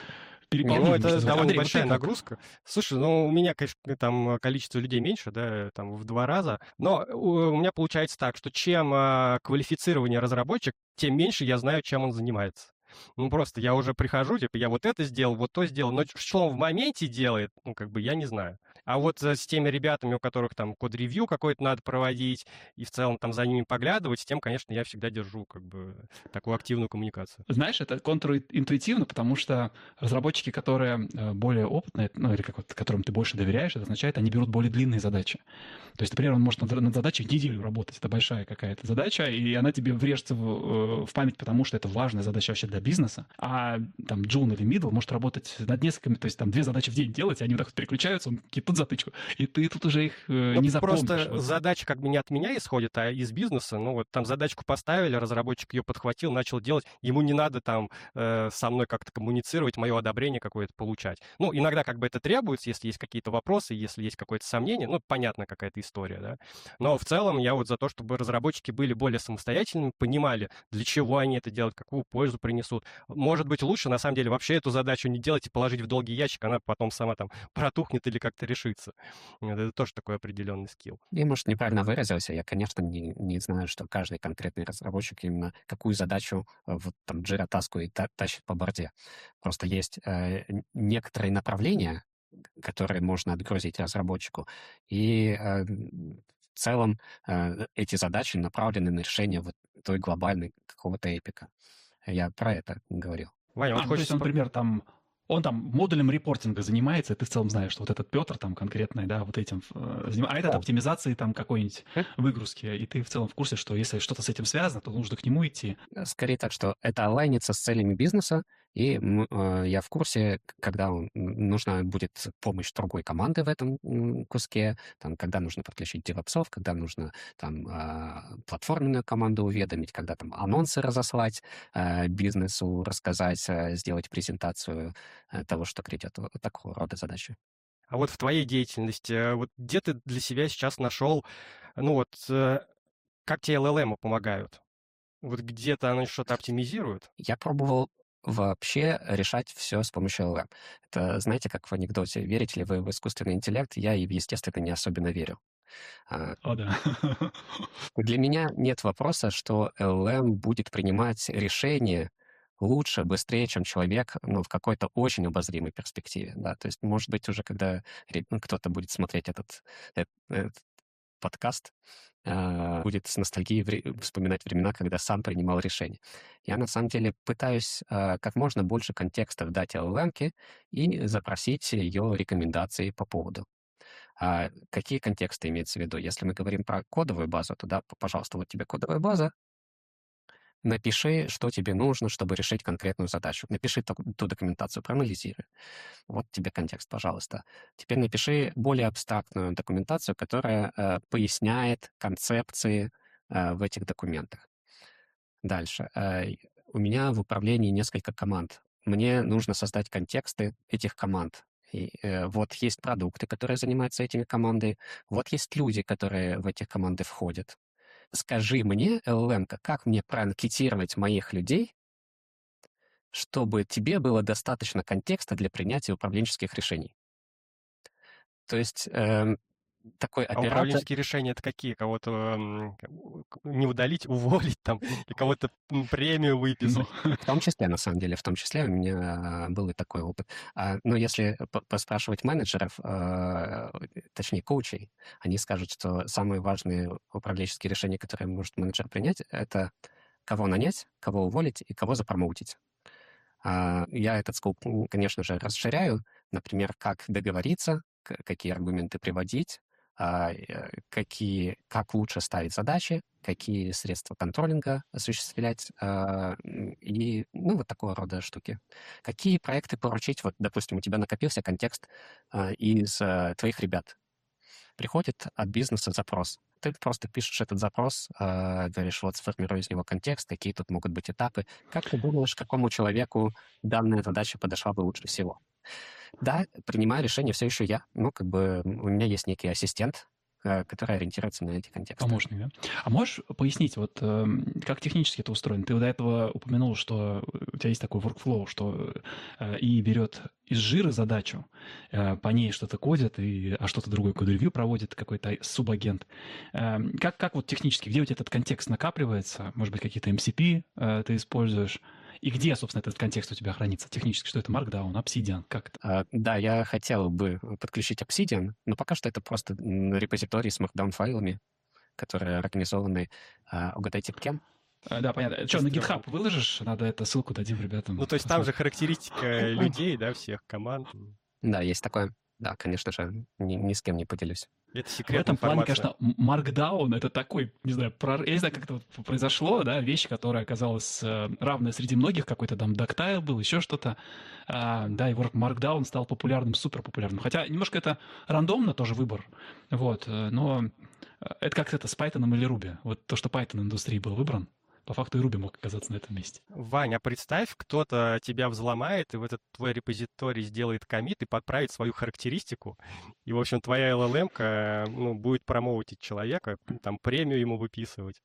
Не, ну переполнение, можно это сказать. довольно Андрей, вот ты большая как? нагрузка. Слушай, ну у меня, конечно, там количество людей меньше, да, там в два раза. Но у у меня получается так, что чем а, квалифицированнее разработчик, тем меньше я знаю, чем он занимается. Ну просто я уже прихожу, типа я вот это сделал, вот то сделал, но что он в моменте делает, ну как бы я не знаю. А вот э, с теми ребятами, у которых там код-ревью какой-то надо проводить, и в целом там за ними поглядывать, с тем, конечно, я всегда держу как бы такую активную коммуникацию. Знаешь, это контринтуитивно, потому что разработчики, которые э, более опытные, ну или как вот, которым ты больше доверяешь, это означает, они берут более длинные задачи. То есть, например, он может над, над задачей неделю работать. Это большая какая-то задача, и она тебе врежется в, э, в память, потому что это важная задача вообще для бизнеса. А там Джун или Мидл может работать над несколькими, то есть там две задачи в день делать, и они вот так вот переключаются, он кидает затычку, и ты тут уже их э, Ну, не запомнишь. просто Вот. задача как бы не от меня исходит, а из бизнеса. Ну, вот там задачку поставили, разработчик ее подхватил, начал делать. Ему не надо там э, со мной как-то коммуницировать, мое одобрение какое-то получать. Ну, иногда как бы это требуется, если есть какие-то вопросы, если есть какое-то сомнение. Ну, понятно, какая-то история, да. Но в целом я вот за то, чтобы разработчики были более самостоятельными, понимали, для чего они это делают, какую пользу принесут. Может быть, лучше, на самом деле, вообще эту задачу не делать и положить в долгий ящик, она потом сама там протухнет или как-то решится. Вот это тоже такой определенный скилл. Я, может, неправильно выразился. Я, конечно, не, не знаю, что каждый конкретный разработчик именно какую задачу э, вот там Jira Task и та- тащит по борде. Просто есть э, н- некоторые направления, которые можно отгрузить разработчику, и э, м, в целом э, эти задачи направлены на решение вот той глобальной какого-то эпика. Я про это говорил. Ваня, вот А, ну, то есть хочется... он, по- например, там, он там модулем репортинга занимается, и ты в целом знаешь, что вот этот Петр там конкретный, да, вот этим э, занимается, а этот О, оптимизацией там какой-нибудь м, выгрузки, и ты в целом в курсе, что если что-то с этим связано, то нужно к нему идти. Скорее так, что это алайнится с целями бизнеса, и м, э, я в курсе, к- когда м, нужна будет помощь другой команды в этом м, куске, там, когда нужно подключить девопсов, когда нужно там а, платформенную команду уведомить, когда там анонсы разослать э, бизнесу, рассказать, э, сделать презентацию э, того, что грядет. Вот такого рода задачи. А вот в твоей деятельности, э, вот где ты для себя сейчас нашел, ну вот, э, как тебе эл эл эм помогают? Вот где-то они что-то оптимизируют? Я пробовал вообще решать все с помощью эл эм. Это, знаете, как в анекдоте, верите ли вы в искусственный интеллект? Я и, естественно, не особенно верю. А, О, да. Для меня нет вопроса, что эл эм будет принимать решения лучше, быстрее, чем человек, ну, в какой-то очень обозримой перспективе, да. То есть, может быть, уже когда ре- ну, кто-то будет смотреть этот, эт- этот подкаст, а, будет с ностальгией вре- вспоминать времена, когда сам принимал решения. Я, на самом деле, пытаюсь а, как можно больше контекста дать эл эм и запросить ее рекомендации по поводу. А какие контексты имеется в виду? Если мы говорим про кодовую базу, то да, п- пожалуйста, вот тебе кодовая база, напиши, что тебе нужно, чтобы решить конкретную задачу. Напиши ту, ту документацию, проанализируй. Вот тебе контекст, пожалуйста. Теперь напиши более абстрактную документацию, которая э, поясняет концепции э, в этих документах. Дальше. Э, у меня в управлении несколько команд. Мне нужно создать контексты этих команд. И, э, вот есть продукты, которые занимаются этими командами, вот есть люди, которые в эти команды входят. Скажи мне, эл эл эм, как мне проанкетировать моих людей, чтобы тебе было достаточно контекста для принятия управленческих решений. То есть эм, такой А оператор. управленческие решения это какие? Кого-то м, к- у- к- не удалить, уволить там, и кого-то м, премию Ну, выписать? В том числе, на самом деле, в том числе у меня был и такой опыт. А, но если п- поспрашивать менеджеров, а, точнее, коучей, они скажут, что самые важные управленческие решения, которые может менеджер принять, это кого нанять, кого уволить и кого запромоутить. А, Я этот скоп, м, конечно же, расширяю. Например, как договориться, к- какие аргументы приводить, а, э, какие, как лучше ставить задачи, какие средства контролинга осуществлять, а, м, и, ну, вот такого рода штуки. Какие проекты поручить, вот, допустим, у тебя накопился контекст а, из а, твоих ребят. Приходит от бизнеса запрос. Ты просто пишешь этот запрос, а, говоришь, вот сформируй из него контекст, какие тут могут быть этапы. Как ты думаешь, какому человеку данная задача подошла бы лучше всего? Да, принимаю решение все еще я. Ну, как бы м, у меня есть некий ассистент, э, который ориентируется на эти контексты. помощник, да? А можешь пояснить, вот эм, как технически это устроено? Ты до этого упомянул, что у тебя есть такой workflow, что э, и берет из жира задачу, э, по ней что-то кодит, и, а что-то другое код-ревью проводит какой-то субагент. Эм, как, как вот технически, где у тебя этот контекст накапливается? Может быть, какие-то эм си пи э, ты используешь? И где, собственно, этот контекст у тебя хранится технически? Что это? Markdown, Obsidian? Как это? А, Да, я хотел бы подключить Obsidian, но пока что это просто м, репозиторий с Markdown-файлами, которые организованы. а, Угадайте кем? Э, Да, понятно. Что, на Тестировал. GitHub выложишь? Надо это ссылку дадим ребятам Ну, то есть там же посмотреть. характеристика людей, да, всех команд. Да, есть такое. Да, конечно же, ни, ни с кем не поделюсь. Это В секретная этом плане, информация. конечно, м- Markdown — это такой, не знаю, прор- я не знаю, как это вот произошло, да, вещь, которая оказалась э, равная среди многих, какой-то там Dactile был, еще что-то, А, да, и вот Markdown стал популярным, супер популярным. Хотя немножко это рандомно тоже выбор, вот, э, но э, это как это с Python или Ruby. Вот то, что Python индустрии был выбран, по факту и Ruby мог оказаться на этом месте. Ваня, а представь, кто-то тебя взломает, и в этот твой репозиторий сделает коммит и подправит свою характеристику. И, в общем, твоя эл эл эм-ка, ну, будет промоутить человека, там, премию ему выписывать.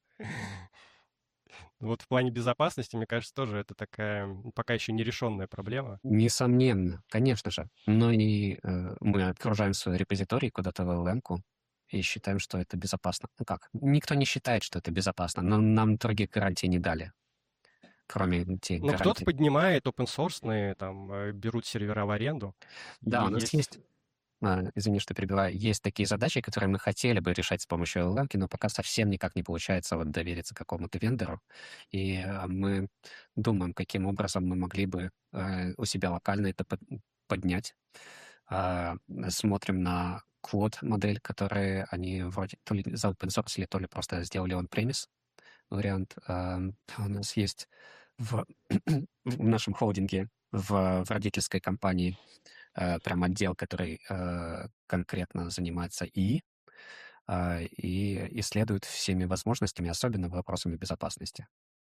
Вот в плане безопасности, мне кажется, тоже это такая м, пока еще нерешенная проблема. Несомненно, конечно же. Но и э, мы отгружаем свой репозиторий куда-то в эл эл эм-ку и считаем, что это безопасно. Ну как? Никто не считает, что это безопасно, но нам других гарантий не дали, кроме тех Но кто-то гарантий. поднимает open source, там, э, берут сервера в аренду, и Да, у нас есть... есть, а, извини, что перебиваю, есть такие задачи, которые мы хотели бы решать с помощью эл эл эм-ки, но пока совсем никак не получается вот довериться какому-то вендору. И э, мы думаем, каким образом мы могли бы э, у себя локально это под- поднять. А, Смотрим на Quad-модель, которые они вроде то ли за open source, то ли просто сделали on-premise вариант. А, У нас есть в, в нашем холдинге, в, в родительской компании э, прям отдел, который э, конкретно занимается ИИ а, и исследует всеми возможностями, особенно вопросами безопасности.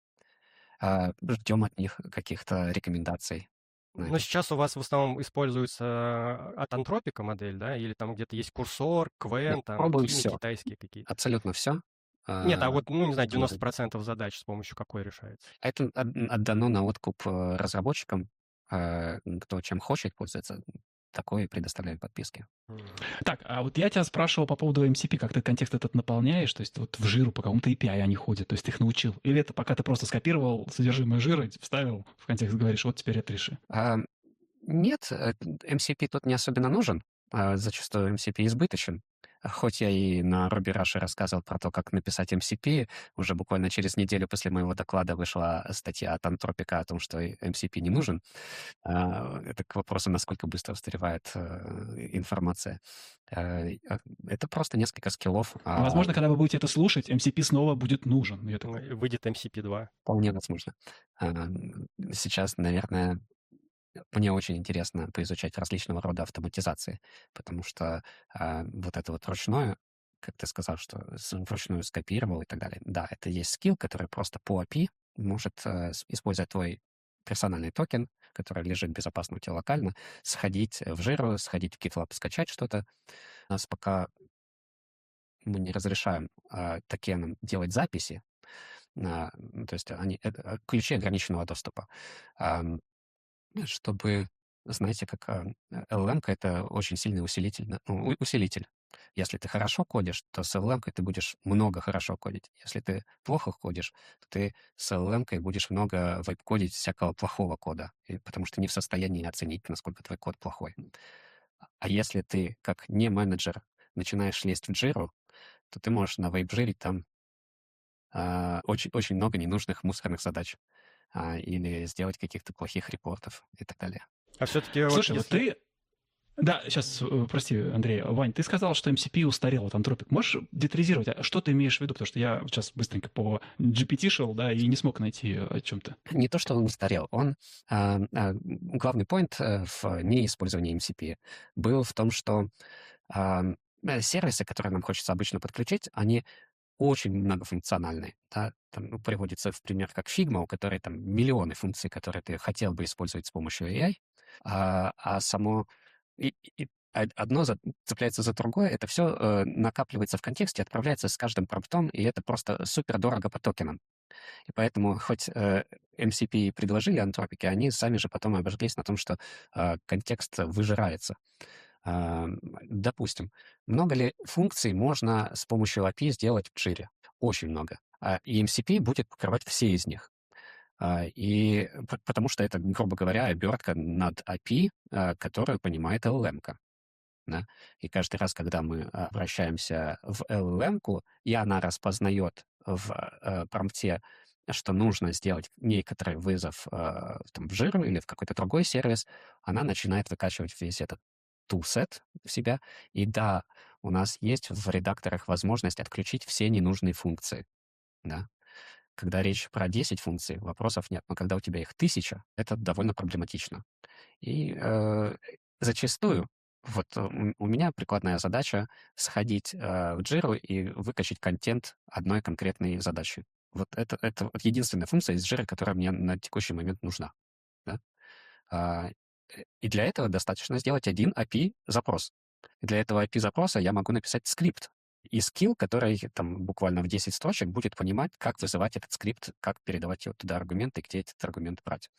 А, Ждем от них каких-то рекомендаций на Но это. сейчас у вас в основном используется а, от антропика модель, да? Или там где-то есть курсор, Нет, Квен, там, пробуем Кини, все, китайские какие-то? абсолютно все. Нет, а вот, ну, не знаю, Что девяносто может. процентов задач с помощью какой решается? Это от- отдано на откуп э, разработчикам, э, кто чем хочет пользоваться, такое предоставляем подписки. М. Так, а вот я тебя спрашивал по поводу эм си пи, как ты контекст этот наполняешь, то есть вот в жиру по какому-то эй пи ай они ходят, то есть ты их научил? Или это пока ты просто скопировал содержимое жира, вставил в контекст, говоришь, вот теперь это реши? А, Нет, э, эм си пи тут не особенно нужен. а Зачастую эм си пи избыточен. Хоть я и на Ruby Rush рассказывал про то, как написать эм си пи, уже буквально через неделю после моего доклада вышла статья от Антропика о том, что эм си пи не нужен. А, Это к вопросу, насколько быстро устаревает э, информация. Э, а, Это просто несколько скиллов. а Возможно, когда вы будете это слушать, эм си пи снова будет нужен. Я Ну, такой, и выйдет эм си пи два. Вполне возможно. А, Сейчас, наверное, мне очень интересно поизучать различного рода автоматизации, потому что а, вот это вот ручное, как ты сказал, что с- вручную скопировал и так далее. Да, это есть скилл, который просто по эй пи ай может, э, с- используя твой персональный токен, который лежит безопасно у тебя локально, сходить в жиру, сходить в GitLab, скачать что-то. У нас пока мы не разрешаем а, токенам делать записи, а, ну, то есть они, это, а, ключи ограниченного доступа. Ам, чтобы, знаете, как а, эл эл эм-ка — это очень сильный усилитель, на- ну, у- усилитель Если ты хорошо кодишь, то с эл эм-кой ты будешь много хорошо кодить. Если ты плохо кодишь, то ты с эл эм-кой будешь много вайп-кодить всякого плохого кода, и потому что не в состоянии оценить, насколько твой код плохой. А если ты, как не менеджер, начинаешь лезть в джиру, то ты можешь на вайп-джире там а, очень, очень много ненужных мусорных задач а, или сделать каких-то плохих репортов и так далее. А все-таки вот Слушай, вот если... ты... Да, сейчас, прости, Андрей. Вань, ты сказал, что эм си пи устарел от Anthropic. Можешь детализировать, а что ты имеешь в виду? Потому что я сейчас быстренько по джи пи ти шел, да, и не смог найти о чем-то. Не то, что он устарел. Он, а, а, главный поинт э, в неиспользовании эм си пи был в том, что а, э, сервисы, которые нам хочется обычно подключить, они очень многофункциональные. Да? Там, ну, приводится в пример как Figma, у которой там миллионы функций, которые ты хотел бы использовать с помощью эй ай, а, а само и, и одно за, цепляется за другое, это все э, накапливается в контексте, отправляется с каждым промптом, и это просто супер дорого по токенам. И поэтому хоть э, эм си пи предложили антропики, они сами же потом обожглись на том, что э, контекст выжирается. Э, допустим, много ли функций можно с помощью эй пи ай сделать в Jira? Очень много. А, и эм си пи будет покрывать все из них. А, и п- потому что это, грубо говоря, обертка над эй пи ай, а, которую понимает эл эл эм-ка. Да? И каждый раз, когда мы обращаемся в эл эл эм-ку, и она распознает в э, промпте, что нужно сделать некоторый вызов э, там, в Jira или в какой-то другой сервис, она начинает выкачивать весь этот toolset в себя. И да, у нас есть в редакторах возможность отключить все ненужные функции. Да? Когда речь про десять функций, вопросов нет. Но когда у тебя их тысяча, это довольно проблематично. И э, зачастую вот э, у у меня прикладная задача сходить э, в Jira и выкачать контент одной конкретной задачи. Вот это, это вот единственная функция из Jira, которая мне на текущий момент нужна. Да? А, э, и для этого достаточно сделать один эй пи ай-запрос. Для этого эй пи ай-запроса я могу написать скрипт и скилл, который там буквально в десять строчек будет понимать, как вызывать этот скрипт, как передавать его туда аргументы, где этот аргумент брать.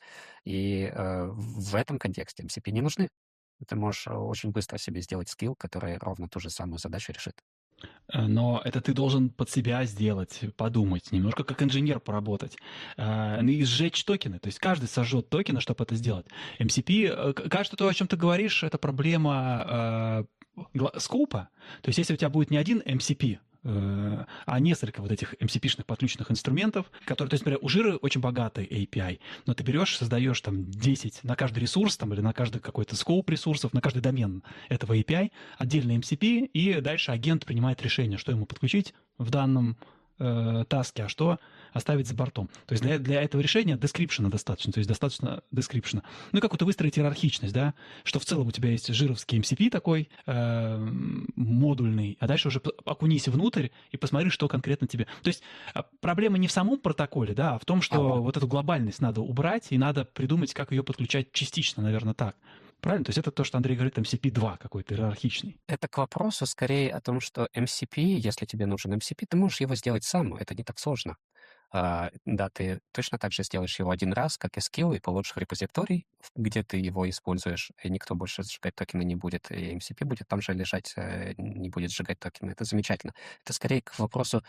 И э, в этом контексте эм си пи не нужны. Ты можешь э, очень быстро себе сделать скилл, который ровно ту же самую задачу решит. Э, Но это ты должен под себя сделать, подумать, немножко как инженер поработать. Э, ну и сжечь токены. То есть каждый сожжет токены, чтобы это сделать. эм си пи, э, к- кажется, то, о чем ты говоришь, это проблема э, гла- скопа. То есть если у тебя будет не один эм си пи, э, а несколько вот этих эм си пи-шных подключенных инструментов, которые, то есть, например, у Жиры очень богатый эй пи ай, но ты берешь, создаешь там десять на каждый ресурс там, или на каждый какой-то скоп ресурсов, на каждый домен этого эй пи ай, отдельный эм си пи, и дальше агент принимает решение, что ему подключить в данном э, таске, а что оставить за бортом. То есть для, для этого решения description достаточно, то есть достаточно description. Ну и как вот выстроить иерархичность, да, что в целом у тебя есть жировский эм си пи такой э, модульный, а дальше уже окунись внутрь и посмотри, что конкретно тебе. То есть а, проблема не в самом протоколе, да, а в том, что Ага. вот эту глобальность надо убрать, и надо придумать, как ее подключать частично, наверное, так. Правильно? То есть это то, что Андрей говорит, эм си пи два какой-то иерархичный. Это к вопросу скорее о том, что эм си пи, если тебе нужен эм си пи, ты можешь его сделать сам, это не так сложно. А, да, ты точно так же сделаешь его один раз, как и скилл, и получишь репозиторий, в- где ты его используешь, и никто больше сжигать токены не будет, и эм си пи будет там же лежать, э, не будет сжигать токены. Это замечательно. Это скорее к вопросу,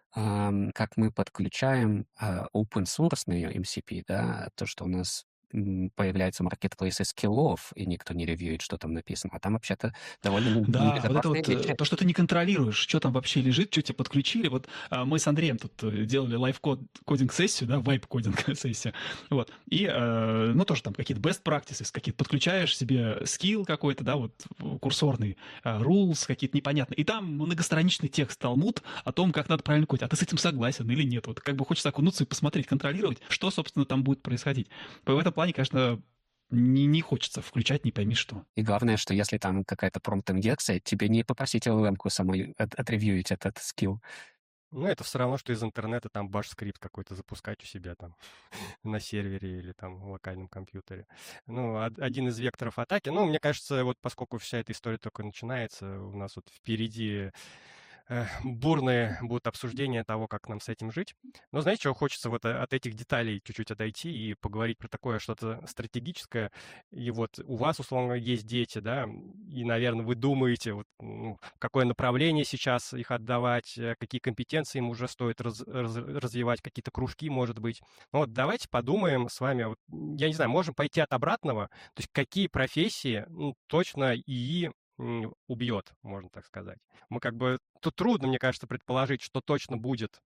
ам, как мы подключаем а, open source эм си пи, да, то, что у нас м, появляется маркетплейсы скиллов, и никто не ревьюет, что там написано. А там вообще-то довольно не- Да, вот это небезопасные вот э, вещи. то, что ты не контролируешь, что там вообще лежит, что тебе подключили. Вот а, мы с Андреем тут э, делали лайв-кодинг-сессию, да, вайп-кодинг-сессию. Вот. И, э, ну, тоже там какие-то best practices, какие-то подключаешь себе скилл какой-то, да, вот курсорный, э, rules какие-то непонятные. И там многостраничный текст талмуд о том, как надо правильно кодить. А ты с этим согласен или нет? Вот как бы хочется окунуться и посмотреть, контролировать, что, собственно, там будет происходить. В этом плане, конечно, не, не хочется включать не пойми что. И главное, что если там какая-то промпт-инъекция, тебе не попросить эл эл эм-ку самой от- отревьюить этот скилл. Ну, это все равно, что из интернета там баш-скрипт какой-то запускать у себя там на сервере или там в локальном компьютере. Ну, од- один из векторов атаки. Ну, мне кажется, вот поскольку вся эта история только начинается, у нас вот впереди э, бурные будут обсуждения того, как нам с этим жить. Но знаете, чего хочется вот от этих деталей чуть-чуть отойти и поговорить про такое что-то стратегическое. И вот у вас, условно, есть дети, да, и, наверное, вы думаете, вот, ну, в какое направление сейчас их отдавать, э, какие компетенции им уже стоит раз- раз- развивать, какие-то кружки, может быть. Ну вот давайте подумаем с вами, вот, м, я не знаю, можем пойти от обратного, то есть какие профессии, ну, точно ИИ м, убьет, можно так сказать. Мы как бы тут трудно, мне кажется, предположить, что точно будет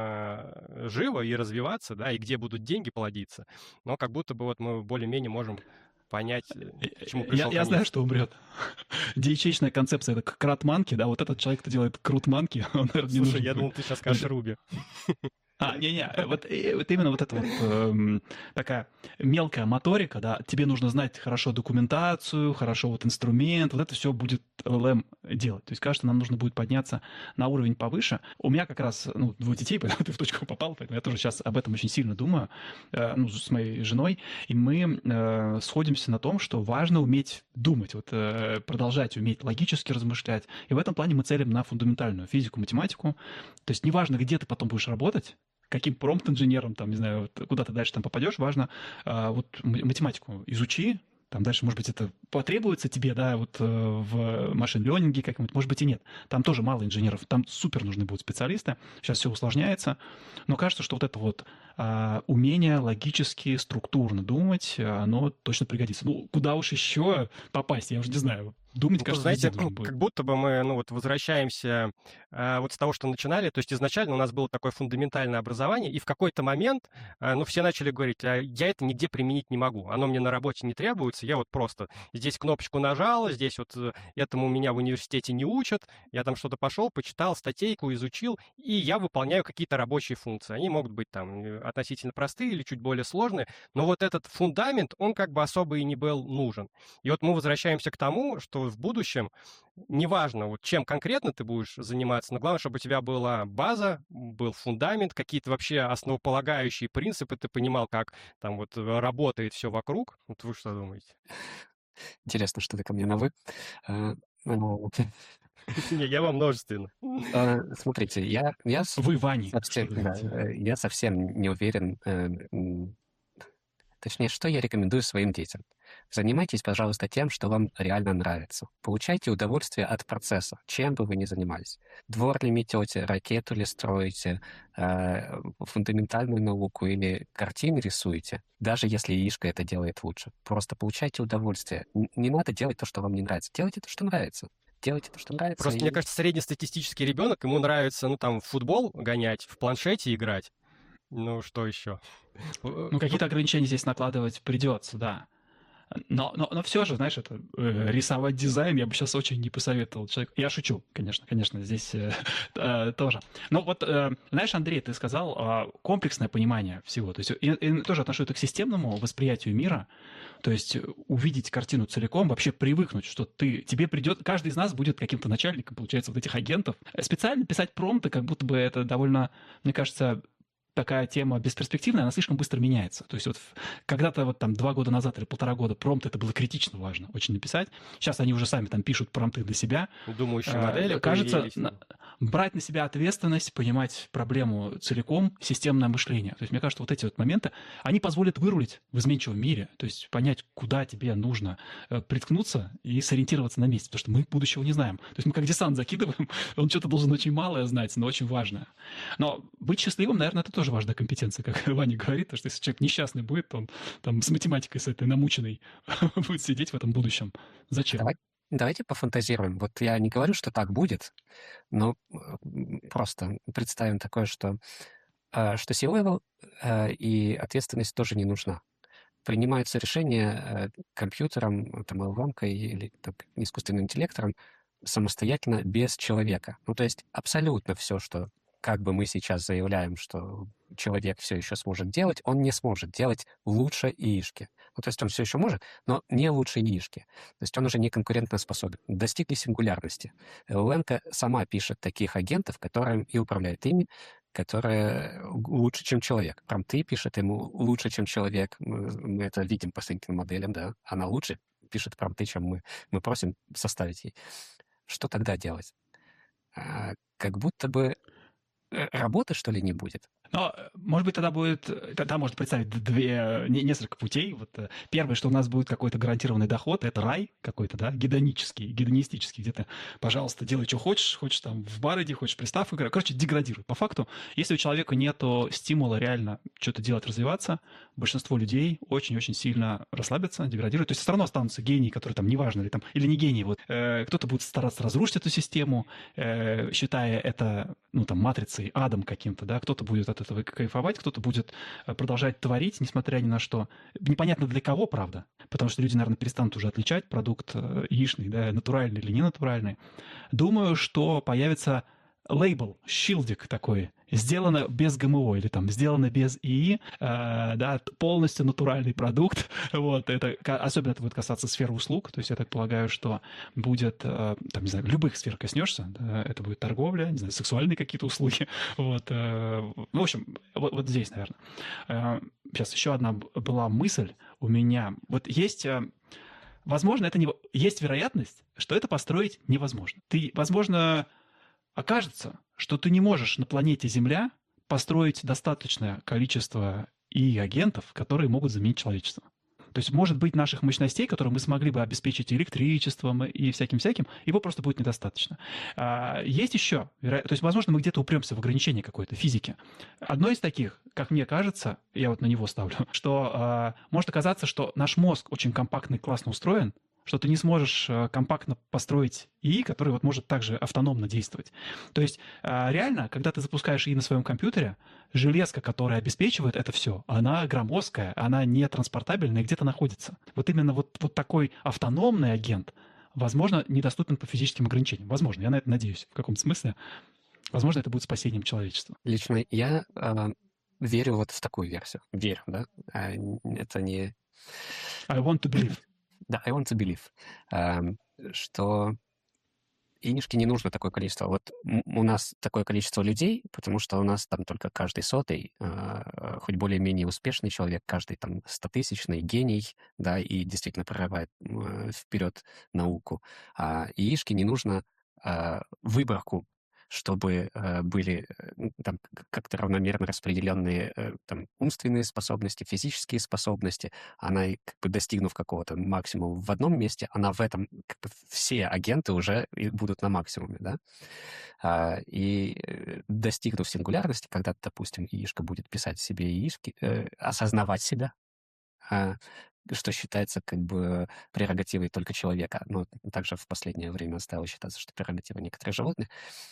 э, живо и развиваться, да, и где будут деньги плодиться. Но как будто бы вот мы более-менее можем понять, э, к чему Я, пришел я знаю, конец. что умрет. Диячечная концепция — это как крат-манки, да, вот этот человек, кто делает крут-манки, он, наверное, не Слушай, нужен я думал, будет. ты сейчас скажешь Руби. А, не-не, вот, э, вот именно вот эта вот эм, такая мелкая моторика, да, тебе нужно знать хорошо документацию, хорошо вот инструмент, вот это все будет эл эм делать. То есть, кажется, нам нужно будет подняться на уровень повыше. У меня как раз, ну, двое детей, поэтому ты в точку попал, поэтому я тоже сейчас об этом очень сильно думаю, э, ну, с моей женой, и мы э, сходимся на том, что важно уметь думать, вот э, продолжать уметь логически размышлять, и в этом плане мы целим на фундаментальную физику, математику. То есть, неважно, где ты потом будешь работать, каким промпт-инженером, там, не знаю, вот куда ты дальше там попадешь, важно а, вот математику изучи, там дальше, может быть, это потребуется тебе, да, вот э, в машин-ленинге каком-нибудь, может быть, и нет. Там тоже мало инженеров, там супер нужны будут специалисты. Сейчас все усложняется, но кажется, что вот это вот а, умение логически, структурно думать, оно точно пригодится. Ну, куда уж еще попасть, я уже не знаю. Думать, Ну, кажется, знаете, везде нужно будет. как будто бы мы, ну, вот возвращаемся э, вот с того, что начинали. То есть изначально у нас было такое фундаментальное образование, и в какой-то момент, э, ну, все начали говорить, а я это нигде применить не могу, оно мне на работе не требуется, я вот просто здесь кнопочку нажал, здесь вот э, этому меня в университете не учат, я там что-то пошел, почитал, статейку изучил, и я выполняю какие-то рабочие функции. Они могут быть там э, относительно простые или чуть более сложные, но вот этот фундамент, он как бы особо и не был нужен. И вот мы возвращаемся к тому, что в будущем, неважно, вот чем конкретно ты будешь заниматься, но главное, чтобы у тебя была база, был фундамент, какие-то вообще основополагающие принципы, ты понимал, как там вот э, работает все вокруг. Вот вы что думаете? Интересно, что ты ко мне на «вы». А, ну, Не, я во множественно. а, Смотрите, я, я с- Вы, Вани, что совсем, вы да, думаете? э, я совсем не уверен, э, м, точнее, что я рекомендую своим детям. Занимайтесь, пожалуйста, тем, что вам реально нравится. Получайте удовольствие от процесса, чем бы вы ни занимались. Двор ли метете, ракету ли строите, э, фундаментальную науку или картины рисуете, даже если яишка это делает лучше. Просто получайте удовольствие. Н- Не надо делать то, что вам не нравится. Делайте то, что нравится. Делайте то, что нравится. Просто, мне И... кажется, среднестатистический ребенок, ему нравится, ну, там, в футбол гонять, в планшете играть. Ну, что еще? Э, Ну, тут какие-то ограничения здесь накладывать придется, да. Но, но, но все же, знаешь, это э, рисовать дизайн я бы сейчас очень не посоветовал человеку. Я шучу, конечно, конечно, здесь э, э, тоже. Но вот, э, знаешь, Андрей, ты сказал э, комплексное понимание всего. То есть и, и тоже отношу это к системному восприятию мира. То есть увидеть картину целиком, вообще привыкнуть, что ты, тебе придет, каждый из нас будет каким-то начальником, получается, вот этих агентов. Специально писать промпты, как будто бы это довольно, мне кажется, такая тема бесперспективная, она слишком быстро меняется. То есть вот когда-то вот там два года назад или полтора года промпт это было критично важно очень написать. Сейчас они уже сами там пишут промпты для себя. думающие Э, модели Кажется, появились. на- брать на себя ответственность, понимать проблему целиком, системное мышление. То есть мне кажется, вот эти вот моменты, они позволят вырулить в изменчивом мире, то есть понять, куда тебе нужно э, приткнуться и сориентироваться на месте, потому что мы будущего не знаем. То есть мы как десант закидываем, он что-то должен очень малое знать, но очень важное. Но быть счастливым, наверное, это тоже важная компетенция, как Ваня говорит, потому что если человек несчастный будет, то он там с математикой с этой намученной будет сидеть в этом будущем. Зачем? Давай, давайте пофантазируем. Вот я не говорю, что так будет, но э, м, просто представим такое, что, э, что C-level э, и ответственность тоже не нужна. Принимаются решения э, компьютером, там, эл эм или там, искусственным интеллектом самостоятельно, без человека. Ну, то есть абсолютно все, что как бы мы сейчас заявляем, что человек все еще сможет делать, он не сможет делать лучше яишки. Ну, то есть он все еще может, но не лучше яишки. То есть он уже не конкурентно способен. Достигли сингулярности. эл эм сама пишет таких агентов, которые и управляют ими, которые лучше, чем человек. Промпты пишет ему лучше, чем человек. Мы, мы это видим по сравнительным моделям, да. Она лучше пишет промпты, чем мы. Мы просим составить ей. Что тогда делать? а, как будто бы э, работы, что ли, не будет. Но, э, может быть, тогда будет, э, тогда можно представить д- две, не- несколько путей. Вот э, первое, что у нас будет какой-то гарантированный доход, это рай какой-то, да, гедонический, гедонистический, где ты, пожалуйста, делай, что хочешь, хочешь там в бар иди, хочешь пристав играй. Короче, деградируй. По факту, если у человека нет стимула реально что-то делать, развиваться, большинство людей очень-очень сильно расслабятся, деградируют. То есть все равно останутся гении, которые там, неважно, или, там, или не гении, вот, э, кто-то будет стараться разрушить эту систему, э, считая это, ну, там, матрицей, адом каким-то, да, кто-то будет от этого кайфовать, кто-то будет э, продолжать творить, несмотря ни на что. Непонятно для кого, правда, потому что люди, наверное, перестанут уже отличать продукт э, яичный, да, натуральный или ненатуральный. Думаю, что появится лейбл, щилдик такой, сделано без ГМО или там сделано без ИИ, э, да, полностью натуральный продукт. Вот, это, особенно это будет касаться сферы услуг, то есть я так полагаю, что будет, э, там, не знаю, любых сфер коснешься, да, это будет торговля, не знаю, сексуальные какие-то услуги, вот, э, ну, в общем, вот, вот здесь, наверное. Э, сейчас еще одна была мысль у меня. Вот есть... Э, возможно, это не... Есть вероятность, что это построить невозможно. Ты, возможно, окажется, что ты не можешь на планете Земля построить достаточное количество и агентов, которые могут заменить человечество. То есть, может быть, наших мощностей, которые мы смогли бы обеспечить электричеством и всяким-всяким, его просто будет недостаточно. А, есть еще, то есть, возможно, мы где-то упремся в ограничение какой-то физики. Одно из таких, как мне кажется, я вот на него ставлю, что а, может оказаться, что наш мозг очень компактный, классно устроен, что ты не сможешь э, компактно построить ИИ, который вот может также автономно действовать. То есть э, реально, когда ты запускаешь ИИ на своем компьютере, железка, которая обеспечивает это все, она громоздкая, она не транспортабельная и где-то находится. Вот именно вот, вот такой автономный агент, возможно, недоступен по физическим ограничениям. Возможно, я на это надеюсь в каком-то смысле. Возможно, это будет спасением человечества. Лично я а, верю вот в такую версию. Верю, да? А, н- это не... I want to believe. Да, I want to believe, ам, что яички не нужно такое количество. Вот м- у нас такое количество людей, потому что у нас там только каждый сотый, а, хоть более-менее успешный человек, каждый там стотысячный гений, да, и действительно прорывает м, вперед науку. А яички не нужно а, выборку, чтобы э, были э, м, там к- как-то равномерно распределенные э, там умственные способности, физические способности. Она, и, как бы достигнув какого-то максимума в одном месте, она в этом, как бы все агенты уже и будут на максимуме, да. А, и э, достигнув сингулярности, когда, допустим, яишко будет писать себе яишки, э, осознавать себя, а, что считается как бы прерогативой только человека, но также в последнее время стало считаться, что прерогатива некоторых животных,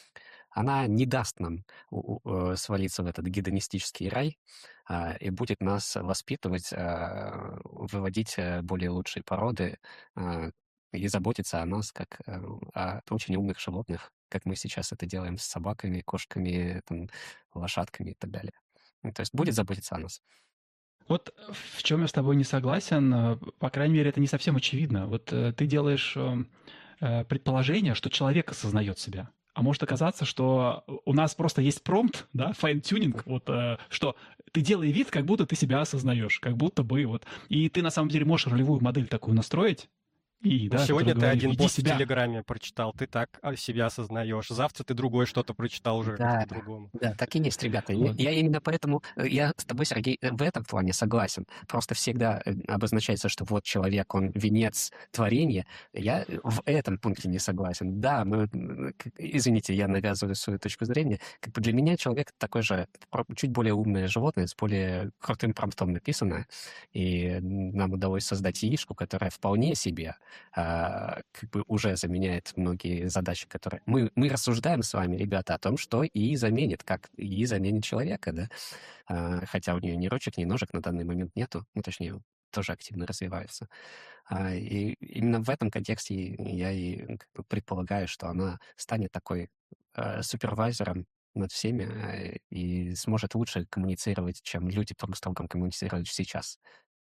она не даст нам у- у- э, свалиться в этот гедонистический рай, а, и будет нас воспитывать, а, выводить э, более лучшие породы, а, и заботиться о нас как э, о очень умных животных, как мы сейчас это делаем с собаками, кошками, там, лошадками и так далее. Ну, то есть будет заботиться о нас. Вот в чем я с тобой не согласен, э, по крайней мере, это не совсем очевидно. Вот э, ты делаешь э, э, предположение, что человек осознает себя. А может оказаться, что у нас просто есть промпт, да, файн-тюнинг, вот, э, что ты делай вид, как будто ты себя осознаешь, как будто бы вот. И ты на самом деле можешь ролевую модель такую настроить, и, Ну, да, сегодня которая ты говорит, один веди пост в себя. Телеграме прочитал, ты так а, себя осознаешь. Завтра ты другое что-то прочитал уже как Да, по-другому. да, так и есть, ребята. Я, Вот. я именно поэтому, э, я с тобой, Сергей, э, в этом плане согласен. Просто всегда э, обозначается, что вот человек, он венец творения. Я э, в этом пункте не согласен. Да, мы, м, к- извините, я навязываю свою точку зрения. Как бы для меня человек такой же, про- чуть более умное животное, с более крутым промптом написанное. И нам удалось создать яичку, которая вполне себе а, как бы уже заменяет многие задачи, которые... Мы, мы рассуждаем с вами, ребята, о том, что и заменит, как и заменит человека, да. А, хотя у нее ни ручек, ни ножек на данный момент нету, ну, точнее, тоже активно развивается. А, и именно в этом контексте я и как бы предполагаю, что она станет такой э, супервайзером над всеми э, и сможет лучше коммуницировать, чем люди друг с другом коммуницируют сейчас.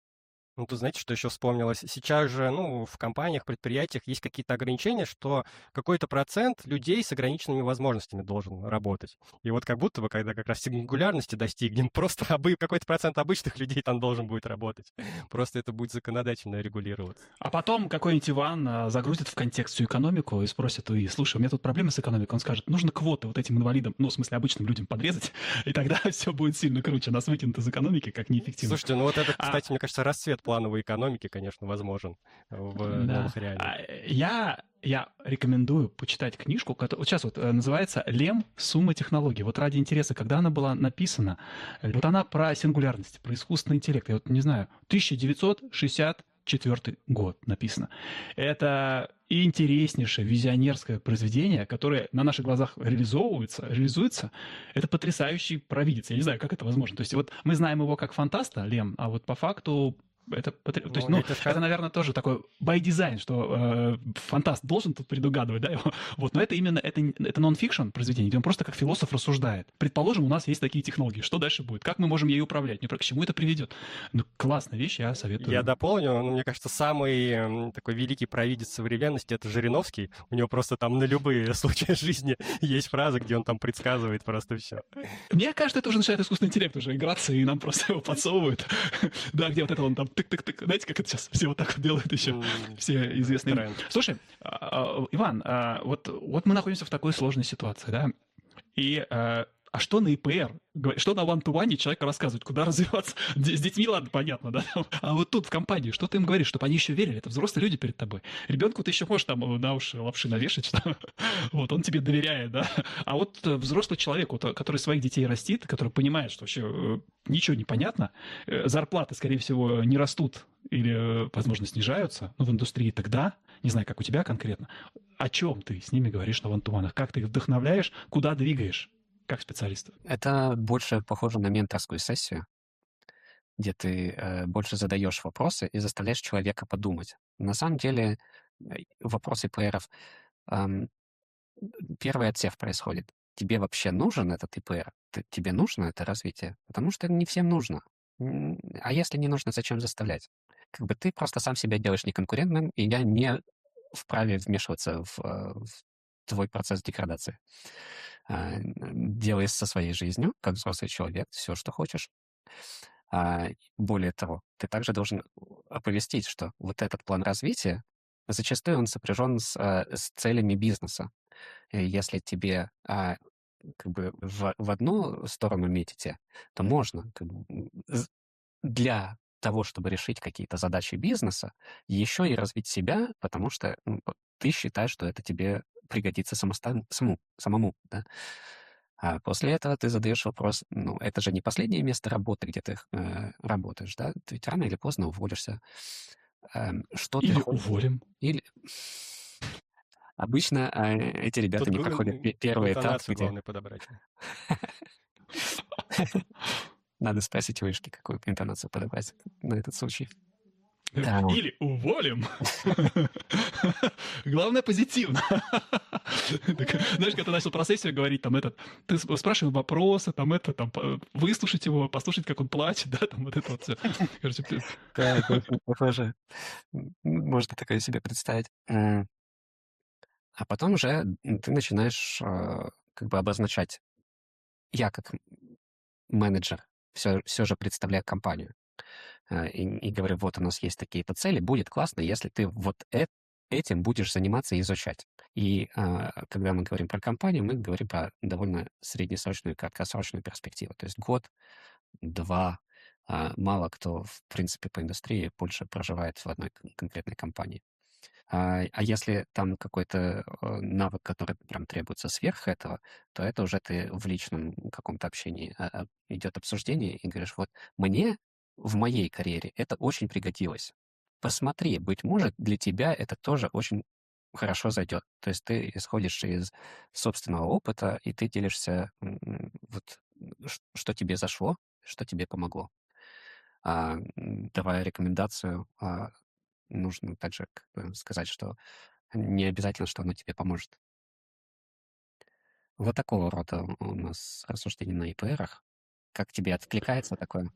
Ну, тут знаете, что еще вспомнилось? Сейчас же, ну, в компаниях, предприятиях есть какие-то ограничения, что какой-то процент людей с ограниченными возможностями должен работать. И вот как будто бы, когда как раз сингулярности достигнем, просто обы- какой-то процент обычных людей там должен будет работать. Просто это будет законодательно регулироваться. А потом какой-нибудь Иван а, загрузит в контекст всю экономику и спросит: "Ой, слушай, у меня тут проблемы с экономикой". Он скажет: нужно квоты вот этим инвалидам, ну, в смысле, обычным людям подрезать, и тогда все будет сильно круче. Нас выкинут из экономики как неэффективно. Слушайте, ну вот этот, А, кстати, мне кажется, расцвет плановой экономики, конечно, возможен в да. новых реалиях. А, Я, я рекомендую почитать книжку, которая вот сейчас вот э, называется «Лем. Сумма технологий». Вот ради интереса, когда она была написана, э, вот она про сингулярность, про искусственный интеллект. Я вот не знаю, тысяча девятьсот шестьдесят четвертый год написано. Это и интереснейшее визионерское произведение, которое на наших глазах реализовывается, реализуется. Это потрясающий провидец. Я не знаю, как это возможно. То есть вот мы знаем его как фантаста, Лем, а вот по факту это, потр- то есть, Ну, ну, это ж это, наверное, тоже такой by design, что э, фантаст должен тут предугадывать, да, его. Вот, но это именно, это, н- это нон-фикшн произведение, где он просто как философ рассуждает. Предположим, у нас есть такие технологии, что дальше будет? Как мы можем ею управлять? Ну, к чему это приведет? Ну, классная вещь, я Я советую. дополню, ну, мне кажется, самый м, такой великий провидец современности — это Жириновский. У него просто там на любые случаи жизни есть фразы, где он там предсказывает просто все. Мне кажется, это уже начинает искусственный интеллект уже играться, и нам просто его подсовывают. Да, где вот это он там тык-тык-тык. Знаете, как это сейчас все вот так вот делают еще? Все известные. Тренд. Слушай, а, а, Иван, а, вот, вот мы находимся в такой сложной ситуации, да? И а, а что на ИПР? Говор- Что на one-to-one человеку рассказывать, куда развиваться? Д- С детьми, ладно, понятно, да? А вот тут в компании, что ты им говоришь, чтобы они еще верили? Это взрослые люди перед тобой. Ребенку ты еще можешь там э, на уши лапши навешать, что вот он тебе доверяет, да? А вот э, взрослый человек, вот, э, который своих детей растит, который понимает, что вообще э, ничего не понятно, э, зарплаты, скорее всего, не растут или, э, возможно, снижаются, ну, в индустрии тогда, не знаю, как у тебя конкретно, о чем ты с ними говоришь на вантуванах, как ты их вдохновляешь, куда двигаешь, как специалиста? Это больше похоже на менторскую сессию, где ты э, больше задаешь вопросы и заставляешь человека подумать. На самом деле э, вопросы ИПРов, эм, первый отсев происходит. Тебе вообще нужен этот ИПР? Ты- тебе нужно это развитие? Потому что не всем нужно. М, А если не нужно, зачем заставлять? Как бы ты просто сам себя делаешь неконкурентным, и я не вправе вмешиваться в, э, в твой процесс деградации. А, н- Делай со своей жизнью, как взрослый человек, все, что хочешь. А, Более того, ты также должен оповестить, что вот этот план развития, зачастую он сопряжен с, а, с целями бизнеса. И если тебе а, как бы в, в одну сторону метите, то можно как бы, м, з- для того, чтобы решить какие-то задачи бизнеса, еще и развить себя, потому что ну, п- ты считаешь, что это тебе пригодится самостан- саму, самому, да? А после этого ты задаешь вопрос, ну, это же не последнее место работы, где ты э, работаешь, да? Ты ведь рано или поздно уволишься. Эм, что ты Или хочешь? уволим. Или обычно э, эти ребята Тут не гу- проходят пе- ин- первый этап, интонацию где главное подобрать. надо спросить вышки, какую интонацию подобрать на этот случай. Да, Или уволим. Главное, позитивно. Так, знаешь, когда ты начал про сессию говорить, там этот, ты сп- спрашиваешь вопросы, там это, там, по- выслушать его, послушать, как он плачет, да, там вот это вот все. Короче, ты- да, это очень похоже. М, Можно такое себе представить. М, А потом уже м, ты начинаешь э, как бы обозначать. Я как менеджер все, все же представляю компанию. э, И, и говорю, вот у нас есть такие-то цели, будет классно, если ты вот э- этим будешь заниматься и изучать. И а, когда мы говорим про компанию, мы говорим про довольно среднесрочную и краткосрочную перспективу. То есть год, два. А, Мало кто, в принципе, по индустрии больше проживает в одной кон- конкретной компании. А, а если там какой-то э, навык, который прям требуется сверх этого, то это уже ты в личном каком-то общении а, а, идет обсуждение и говоришь, вот мне в моей карьере это очень пригодилось. Посмотри, быть может, для тебя это тоже очень хорошо зайдет. То есть ты исходишь из собственного опыта, и ты делишься, м, м, вот, ш- что тебе зашло, что тебе помогло. А, м, давая рекомендацию, а, нужно также как бы сказать, что не обязательно, что оно тебе поможет. Вот такого рода у нас рассуждения на ИПРах. Как тебе откликается такое?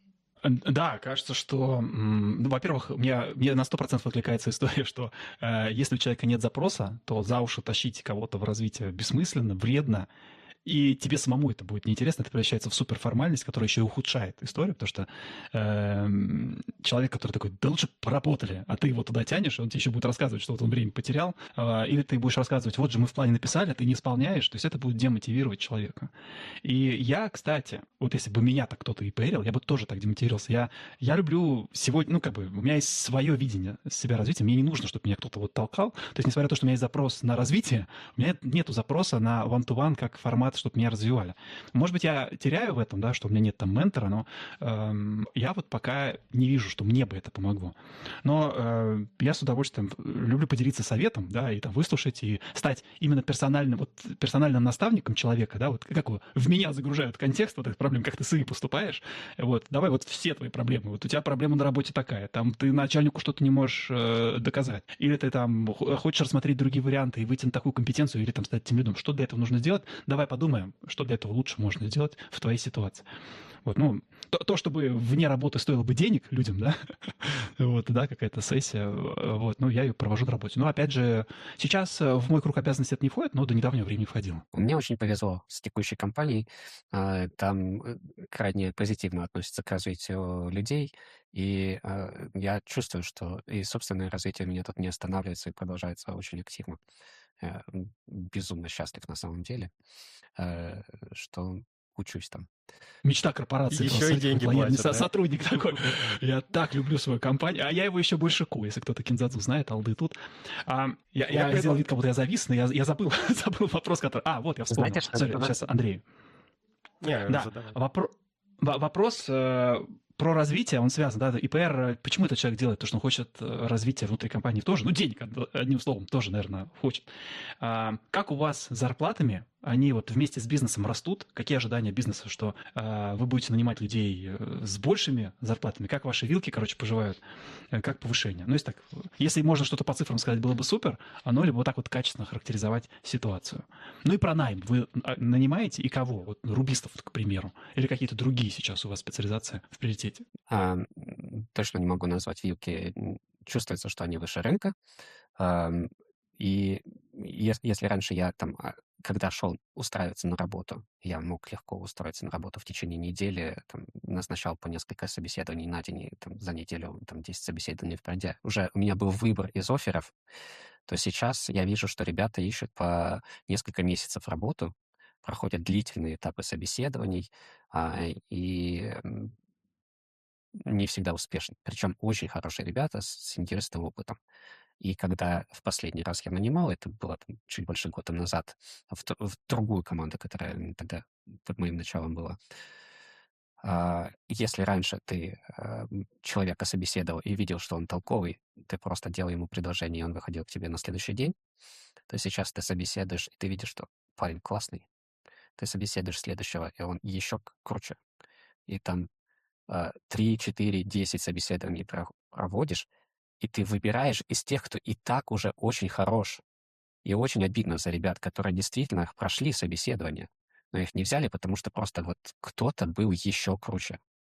Да, кажется, что, ну, во-первых, мне, мне на сто процентов откликается история, что э, если у человека нет запроса, то за уши тащить кого-то в развитие бессмысленно, вредно, и тебе самому это будет неинтересно, это превращается в суперформальность, которая еще и ухудшает историю, потому что э, человек, который такой, да лучше поработали, а ты его туда тянешь, он тебе еще будет рассказывать, что вот он время потерял, э, или ты будешь рассказывать, вот же мы в плане написали, а ты не исполняешь, то есть это будет демотивировать человека. И я, кстати, вот если бы меня так кто-то и пэрил, я бы тоже так демотивировался. Я, я люблю сегодня, ну, как бы, у меня есть свое видение себя развития, мне не нужно, чтобы меня кто-то вот толкал, то есть, несмотря на то, что у меня есть запрос на развитие, у меня нету запроса на one-to-one как формат, чтобы меня развивали. Может быть, я теряю в этом, да, что у меня нет там ментора, но эм, я вот пока не вижу, что мне бы это помогло. Но э, я с удовольствием люблю поделиться советом, да, и там выслушать, и стать именно персональным, вот, персональным наставником человека, да, вот как его, в меня загружают контекст вот этих проблем, как ты с ними поступаешь, вот, давай вот все твои проблемы, вот у тебя проблема на работе такая, там ты начальнику что-то не можешь э, доказать, или ты там хочешь рассмотреть другие варианты и выйти на такую компетенцию, или там стать тимлидом, что для этого нужно сделать, давай подумаем, что для этого лучше можно сделать в твоей ситуации. Вот, ну, то, то, чтобы вне работы стоило бы денег людям, да, вот, да, какая-то сессия, вот, ну, я ее провожу на работе. Но, опять же, сейчас в мой круг обязанностей это не входит, но до недавнего времени входило. Мне очень повезло с текущей компанией. А, Там э, крайне позитивно относятся к развитию людей, и а, я чувствую, что и собственное развитие меня тут не останавливается и продолжается очень активно. Я м, безумно счастлив на самом деле, э, что учусь там. Мечта корпорации просто. Еще и Смотри, какой деньги лояльный платят, со- да? сотрудник такой. Я так люблю свою компанию, а я его еще больше ку, если кто-то Кинзадзу знает, алды тут. А, я Я я сделал предла- вид, как будто я завис, но я, я забыл, забыл вопрос, который... А, вот, я вспомнил. Знаете, что Сори, это? сейчас Андрей. Не, Да, задавай. вопро- во- вопрос э, про развитие, он связан, да, и пи ар, э, почему этот человек делает? Потому что он хочет э, развития внутри компании тоже, ну, денег, од- одним словом, тоже, наверное, хочет. А, как у вас с зарплатами? Они вот вместе с бизнесом растут? Какие ожидания бизнеса, что э, вы будете нанимать людей э, с большими зарплатами? Как ваши вилки, короче, поживают? Э, Как повышение? Ну, если так, э, если можно что-то по цифрам сказать, было бы супер, а ну, либо вот так вот качественно характеризовать ситуацию. Ну и про найм. Вы а, нанимаете и кого? Вот рубистов, к примеру. Или какие-то другие сейчас у вас специализации в приоритете? А, м, Точно не могу назвать вилки. М, Чувствуется, что они выше рынка. Ам, И ес- если раньше я там, а, когда шел устраиваться на работу, я мог легко устроиться на работу в течение недели, там, назначал по несколько собеседований на день, и там, за неделю там десять собеседований пройдя. Уже у меня был выбор из офферов, то сейчас я вижу, что ребята ищут по несколько месяцев работу, проходят длительные этапы собеседований, а, и м, не всегда успешны. Причем очень хорошие ребята с с интересным опытом. И когда в последний раз я нанимал, это было там чуть больше года назад, в, д- в другую команду, которая м, тогда под моим началом была. А, Если раньше ты а, м, человека собеседовал и видел, что он толковый, ты просто делал ему предложение, и он выходил к тебе на следующий день, то сейчас ты собеседуешь, и ты видишь, что парень классный. Ты собеседуешь следующего, и он еще к- круче. И там а, три, четыре, десять собеседований про- проводишь, и ты выбираешь из тех, кто и так уже очень хорош. И очень обидно за ребят, которые действительно прошли собеседование, но их не взяли, потому что просто вот кто-то был еще круче.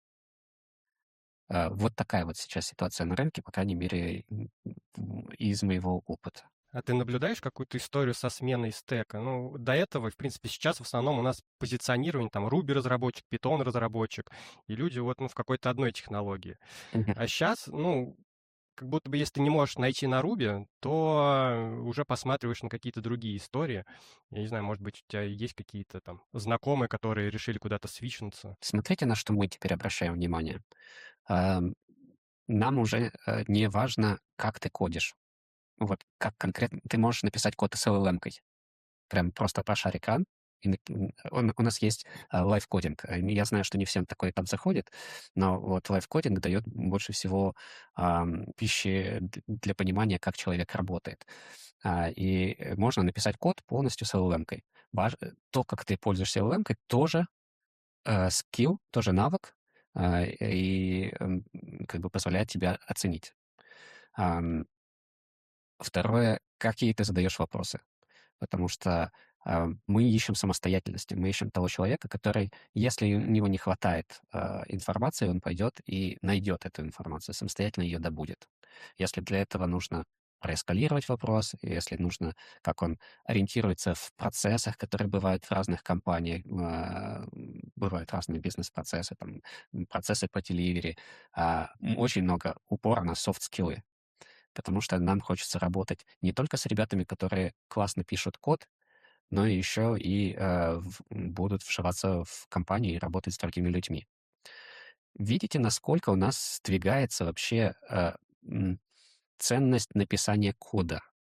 А, Вот такая вот сейчас ситуация на рынке, по крайней мере, м, м, из моего опыта. А ты наблюдаешь какую-то историю со сменой стека? Ну, до этого, в принципе, сейчас в основном у нас позиционирование, там, Ruby-разработчик, Python-разработчик, и люди вот, ну, в какой-то одной технологии. Мгм. А сейчас, ну, как будто бы если ты не можешь найти на Ruby, то уже посматриваешь на какие-то другие истории. Я не знаю, может быть, у тебя есть какие-то там знакомые, которые решили куда-то свичнуться. Смотрите, на что мы теперь обращаем внимание. Ам, Нам уже э, не важно, как ты кодишь. Вот как конкретно ты можешь написать код с эл эл эм-кой. Прям просто прошарь экран. И на- м, он- у нас есть лайфкодинг. Я знаю, что не всем такой этап заходит, но вот лайфкодинг дает больше всего ам, пищи д- для понимания, как человек работает. А, И э, можно написать код полностью с эл эл эм-кой. Важ- э, То, как ты пользуешься эл эл эм-кой, тоже э, скилл, тоже навык, а, и эм, как бы позволяет тебя оценить. Ам, Второе, какие ты задаешь вопросы. Потому что а, мы ищем самостоятельности, мы ищем того человека, который, если у него не хватает а, информации, он пойдет и найдет эту информацию, самостоятельно ее добудет. Если для этого нужно проэскалировать вопрос, если нужно, как он ориентируется в процессах, которые бывают в разных компаниях, а, бывают разные бизнес-процессы, там, м, процессы по деливери. А, м, Очень много упора на софт-скиллы, потому что нам хочется работать не только с ребятами, которые классно пишут код, но еще и э, в- м, будут вживаться в компанию и работать с другими людьми. Видите, насколько у нас сдвигается вообще э, м, ценность написания кода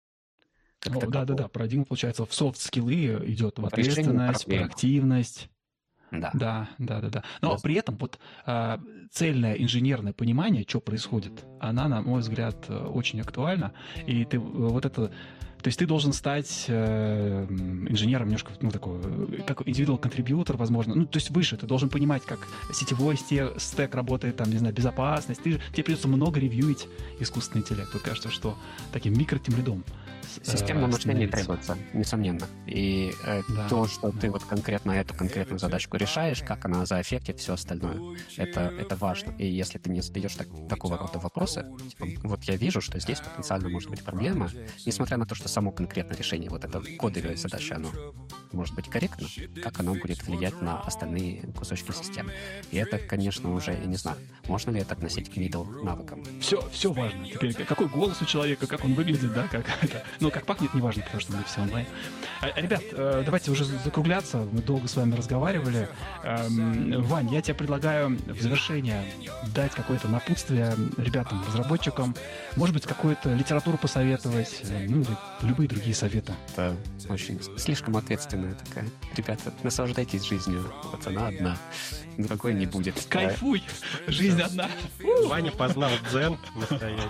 как О, такового, да-да-да, парадигма, получается, в софт-скиллы идет в в решении ответственность, проблем. проактивность. Да, Да, да, да, да. Но да. при этом вот а, цельное инженерное понимание, что происходит, она, на мой взгляд, э, очень актуальна. И ты э, вот это, то есть ты должен стать э, м, инженером немножко, ну, такой, э, как individual contributor, возможно. Ну, то есть выше, ты должен понимать, как сетевой сте- стек работает, там, не знаю, безопасность. Ты, тебе придется много ревьюить искусственный интеллект. Вот кажется, что таким микротимлидом Системное мышление становиться. требуется, несомненно. И э, Да, то, что да. ты вот конкретно эту конкретную задачку решаешь, как она заэффектит все остальное, это, это важно. И если ты не задаешь так, такого рода вопросы, типа, вот я вижу, что здесь потенциально может быть проблема, несмотря на то, что само конкретное решение, вот это кодовая задача, оно может быть корректно, как оно будет влиять на остальные кусочки системы. И это, конечно, уже, я не знаю, можно ли это относить к middle навыкам. Все, все важно. Теперь какой голос у человека, как он выглядит, да, как это. Ну, как пахнет, не важно, потому что мы все онлайн. А, Ребят, э, давайте уже закругляться. Мы долго с вами разговаривали. Эм, Вань, я тебе предлагаю в завершение дать какое-то напутствие ребятам, разработчикам. Может быть, какую-то литературу посоветовать, э, ну, или любые другие советы. Это очень слишком ответственная такая. Ребята, наслаждайтесь жизнью. Вот она одна. Другой не будет. Кайфуй! Жизнь одна. Ваня познал дзен настоящий.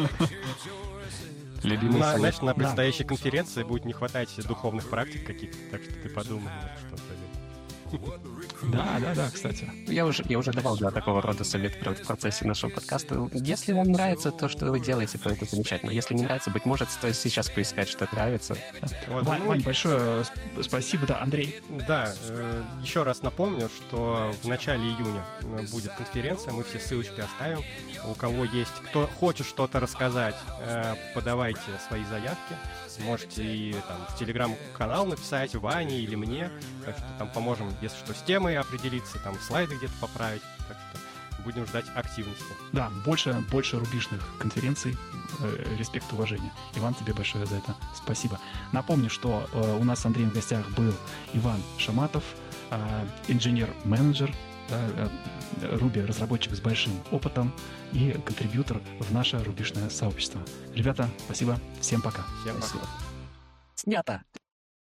Любимый На, совет. знаешь, на Да. предстоящей конференции будет не хватать духовных практик каких-то, так что ты подумай, что совет. Да, да, да, кстати. Я уже, я уже давал да, такого рода совет в процессе нашего подкаста. Если вам нравится то, что вы делаете, то это замечательно. Если не нравится, быть может, стоит сейчас поискать, что нравится. Вот, Вань, ну, Вань, большое сп- спасибо. Да, Андрей. Да, э, еще раз напомню, что в начале июня э, будет конференция, мы все ссылочки оставим. У кого есть, кто хочет что-то рассказать, э, подавайте свои заявки. Можете и там, в телеграм-канал написать Ване или мне, так что там поможем, если что, с темой определиться, там слайды где-то поправить, так что будем ждать активности. Да, больше, больше рубежных конференций. Э, респект, уважение. Иван, тебе большое за это спасибо. Напомню, что э, у нас с Андреем в гостях был Иван Шаматов, э, инженер-менеджер, да, э, Руби, разработчик с большим опытом и контрибьютор в наше рубежное сообщество. Ребята, спасибо. Всем пока. Всем пока. Спасибо. Снято!